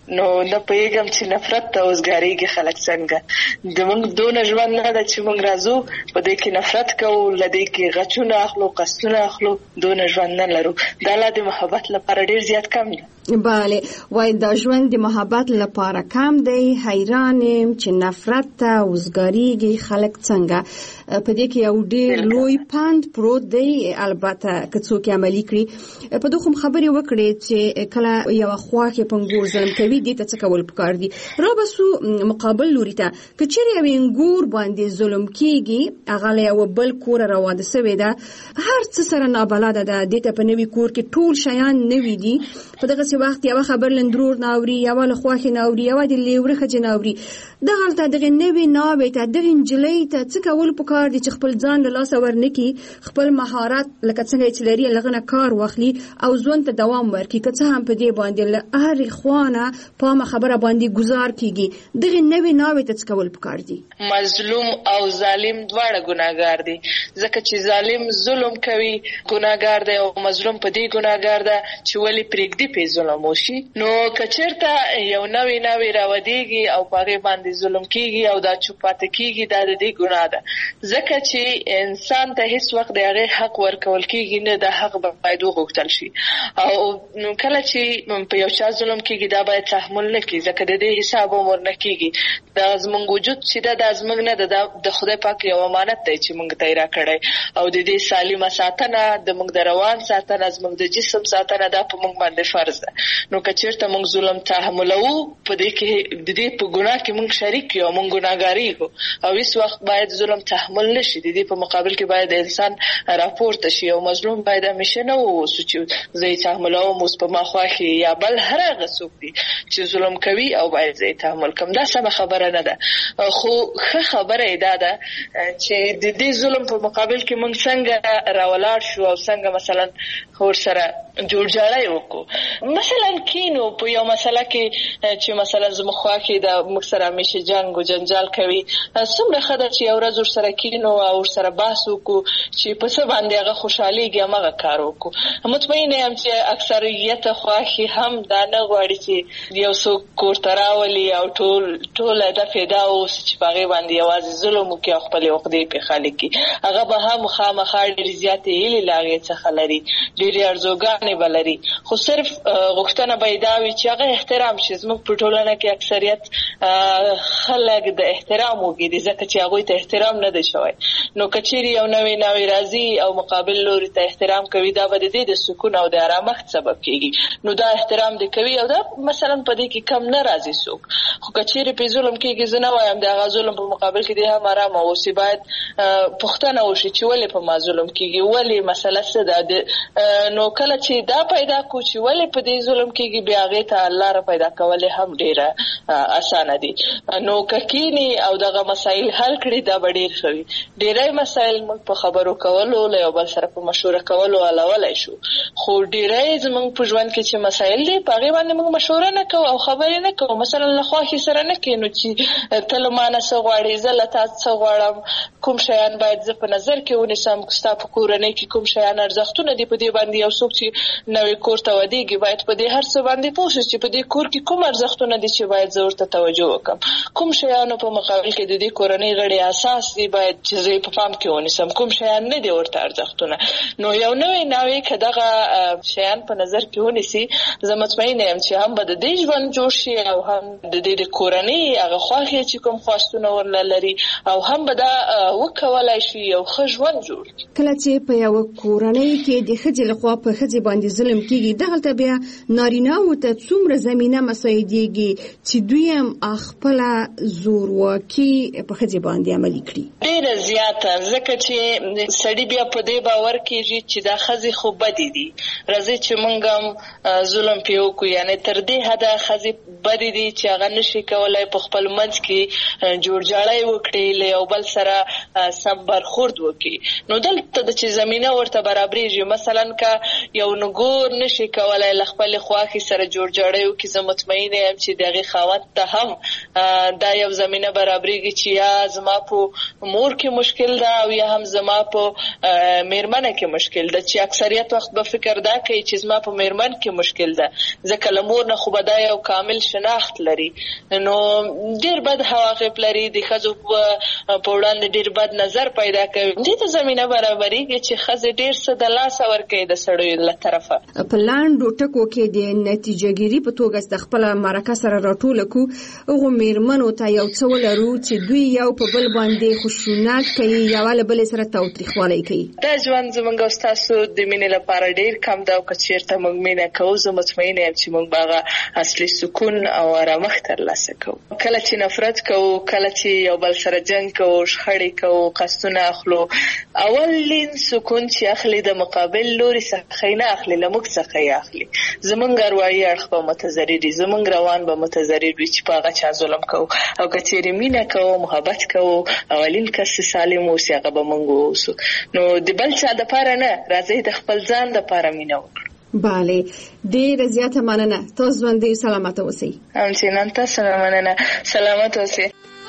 J: نو نه پېږم چې نفرت ته اوسګاریږي خلک څنګه. زموږ دونه ژوند نه ده چې موږ راځو په دې کې نفرت کوو، له دې کې غچونه اخلو، قصدونه اخلو. دونه ژوند نه لرو. دا لا د محبت لپاره ډېر زیات کم دی.
O: بله، وای دا ژوند د محبت لپاره کم دی. حیران یم چې نفرت ته اوسګاریږي خلک څنګه. په دې کې یو ډېر لوی پند پروت دی، البته که څوک عملي کړي. په دوه خم خبرې وکړې چې کله یو خواخې پنګور ظلم کوي دې ته څه کول پکار دي. را بسو مقابل لوري ته که چیرې یو انګور باندې ظلم کیږي، هغه له یو بل کور راواده سوی ده، هر څه سره نابلده ده، دې ته په نوي کور کې ټول شیان نوي دي. په دغه وخت یو خبر لندرور ناوري، یو له خواخې ناوري، یو د لیوره خځې ناوري. دغه ته دغه نوي ناوې ته دغه انجلۍ ته څه کول پکار دي چې خپل ځان له لاسه ورنکي، خپل مهارت لکه څنګه چې لري لغنه کار واخلي او ژوند ته دوام ورکړي. که څه هم په دې باندې له هر خوانه په خبره باندې گزار کیږي، دغه نوي ناوې ته څه کول پکار دي.
J: مظلوم او ظالم دواړه ګناهګار دي، ځکه چې ظالم ظلم کوي ګناهګار دی او مظلوم په دې ګناهګار ده چې ولی پرېږدي په ظلم وشي. نو کچرته یو نوې نوې راودېږي او پاغه باندې ظلم کیږي او دا چوپاته کیږي، دا د دې ګناه ده. ځکه چې انسان ته هیڅ وخت د هغه حق ورکول کیږي نه، د حق باید وغوښتل شي. او کله چې په یو چا ظلم کیږي دا باید تحمل نه کړي، ځکه د دې حساب عمر نه کیږي. دا زموږ وجود چې دا زموږ نه ده، د خدای پاک یو امانت دی چې موږ ته یې راکړی او د دې سالمه ساتنه، د موږ د روان ساتنه، زموږ د جسم ساتنه دا په موږ باندې فرض ده. نو کچېرته موږ ظلم تحملو، په دې کې د دې په ګناه کې موږ شریک یو، موږ ګناهګاری یو او هیڅ وخت باید ظلم تحمل نشي. د دې په مقابل کې باید انسان راپورته شي او مظلوم باید همیشه نه ووسو چې زه یې تحملوم اوس په ما خوښي یا بل هر هغه څوک دی چې ظلم کوي او باید زه یې تحمل کړم. دا سمه خبره نه ده. خو ښه خبره یې دا ده چې د دې ظلم په مقابل کې موږ څنګه راولاړ شو او څنګه مثلا ورسره جوړجاړی وکړو. مثلا کینو په یو مسله کې چې مثلا زموږ خواښي د موږ سره همیشه جنګ او جنجال کوي، څومره ښه ده چې یو ورځ ورسره کینو او ورسره بحث وکړو چې په څه باندې هغه خوشحالېږي هماغه کار وکړو. مطمئنه یم چې اکثریت خواښي هم دا نه غواړي چې یو څوک کور ته راولي او ټول ټول هدف یې دا اوسي چې په هغې باندې یوازې ظلم وکړي او خپلې عقدې پرې خالي کړي. هغه به هم خامخا ډېرې زیاتې هیلې له هغې څخه لري، ډېرې ارزوګانې به لري، خو صرف غوښتنه به یې دا وي چې هغه احترام شي. زموږ په ټولنه کې اکثریت خلک د احترام وګړي، ځکه چې هغوی ته احترام نه دی شوی. نو که چیرې یو نوی نوی راځي او مقابل لوري ته احترام کوي، دا به د دې د سکون او د آرامښت سبب کېږي. نو دا احترام دې کوي او دا مثلا په دې کې کم نه راځي څوک. خو که چیرې پرې ظلم کېږي، زه نه وایم د هغه ظلم په مقابل کې دې هم آرامه اوسي. باید پوښتنه وشي چې ولې په ما ظلم کېږي، ولې مسله څه ده. نو کله چې دا پیدا کړو چې ولې په دې ظلم کېږي، بیا هغې ته لاره پیدا کول هم ډېره اسانه دي. نو که کینی او دغه مسایل حل کړي، دا به ډېر ښه وي. ډېری مسایل موږ په خبرو کولو له یو بل سره په مشوره کولو حلولی شو، خو ډېری زموږ په ژوند کې چې مسایل دي په هغې باندې موږ مشوره نه کوو او خبرې نه کوو. مثلا له خواښې سره نه کینو چې ته له ما نه څه غواړې، زه له تا څه غواړم، کوم شیان باید زه په نظر کې ونیسم، ستا په کورنۍ کې کوم شیان ارزښتونه دي. په دې باندې یو څوک چې نوی کور ته ودېږي باید په دې هر څه باندې پوه شي چې په دې کور کې کوم ارزښتونه دي چې باید زه ورته توجه وکړم، کوم شیانو په مقابل کې د دې کورنۍ غړي اساس دي باید چې زه په پام کې ونیسم، کوم شیان نه دي ورته ارزښتونه. نو یو نوی نوی که دغه شیان په نظر کې ونیسي، زه مطمئنه یم چې هم به د دې ژوند جوړ شي او هم د دې د کورنۍ هغه خواښې چې کوم خواستونه ورله لري او هم به دا وکولی شي یو ښه ژوند جوړ کړي.
O: کله چې په یوه کورنۍ کې د ښځې لخوا په ښځې باندې ظلم کېږي، دغلته بیا نارینه‌وو ته څومره زمینه مساعدېږي چې دوی هم خپله زورواکي په ښځې باندې عملي کړي؟
J: ډېره زیاته، ځکه چې سړي بیا په دې باور کېږي چې دا ښځې خو بدې دي، راځئ چې موږ هم ظلم پرې وکړو. یعنې تر دې حده ښځې بدې دي چې هغه نشي کولی په خپل منځ کې جوړجاړی وکړي، له یو بل سره سم برخورد وکړي. نو دلته د چې زمینه ورته برابرېږي. مثلا که یو نګور نشي کولی له خپل باندې خواخي سره جوړ جوړیو کې زه مطمئن یم چې دغه خاوند ته هم دا یو زمينه برابرېږي چې یا زما په مور کې مشکل ده او یا هم زما په میرمنه کې مشکل ده، چې اکثریت وخت به فکر دا کوي چې زما په میرمن کې مشکل ده ځکه لمور نه خو به دا یو کامل شناخت لري، نو ډیر بد عواقب لري، د ښځو په وړاندې ډیر بد نظر پیدا کوي. دې ته زمينه برابرېږي چې ښځې ډیر څه د لاسه ورکوي د سړیو له طرفه.
O: په لاندو ټکو کې د نتیجهګیري په توګه د خپل مرکه سره راټول کو هغه میرمنو ته یو څه ولرو چې دوی یو په بل باندې خشونت کوي یا ول بل سره تاوتریخوالی کوي.
J: دا ژوند زموږ او تاسو د مینې لپاره ډیر کم دا او کچیرته موږ مینه کوو زه مطمئن یم چې موږ باغه اصلي سکون او آرامښت ترلاسه کوو. کله چې نفرت کوو، کله چې یو بل سره جنگ کوو، شخړې کوو، قصدونه اخلو، اولین سکون چې اخلي د مقابل لوري څخه نه اخلي، لموږ څخه یې اخلي. زمونږ اروايي اړخ به متضرر دي، زمونږ روان به متضرر وي چې په هغه چا ظلم کوو. او که چیرې مینه کوو، محبت کوو، اولین کس سالم اوسي هغه به موږ اوسو. نو د بل چا د پاره نه، راځي د خپل ځان د پاره مینه وکړو.
O: بله، ډېر زیاته مننه. تاسو باندې سلامت اوسئ.
J: همچنان تاسو مننه. سلامت اوسئ.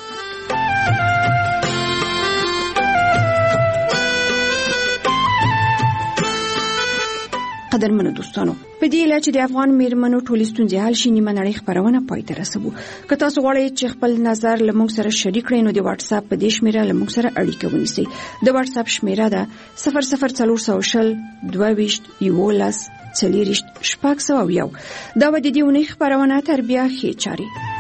O: قدرمنو دوستانو، په دې اله چې د افغان میرمنو ټولې ستونزې حل شي نیمه نړۍ خبرونه پای ته رسوو. که تاسو غواړئ چې خپل نظر له موږ سره شریک کړئ نو د واتس اپ په دې شمیره له موږ سره اړیکه ونیسئ. د واتس اپ شمیره ده صفر صفر څلور سوه شل دوه ویشت یولس څلوېښت شپږ سوه یو. دا به د دې اونۍ خبرونه تر بیا ښې چارې.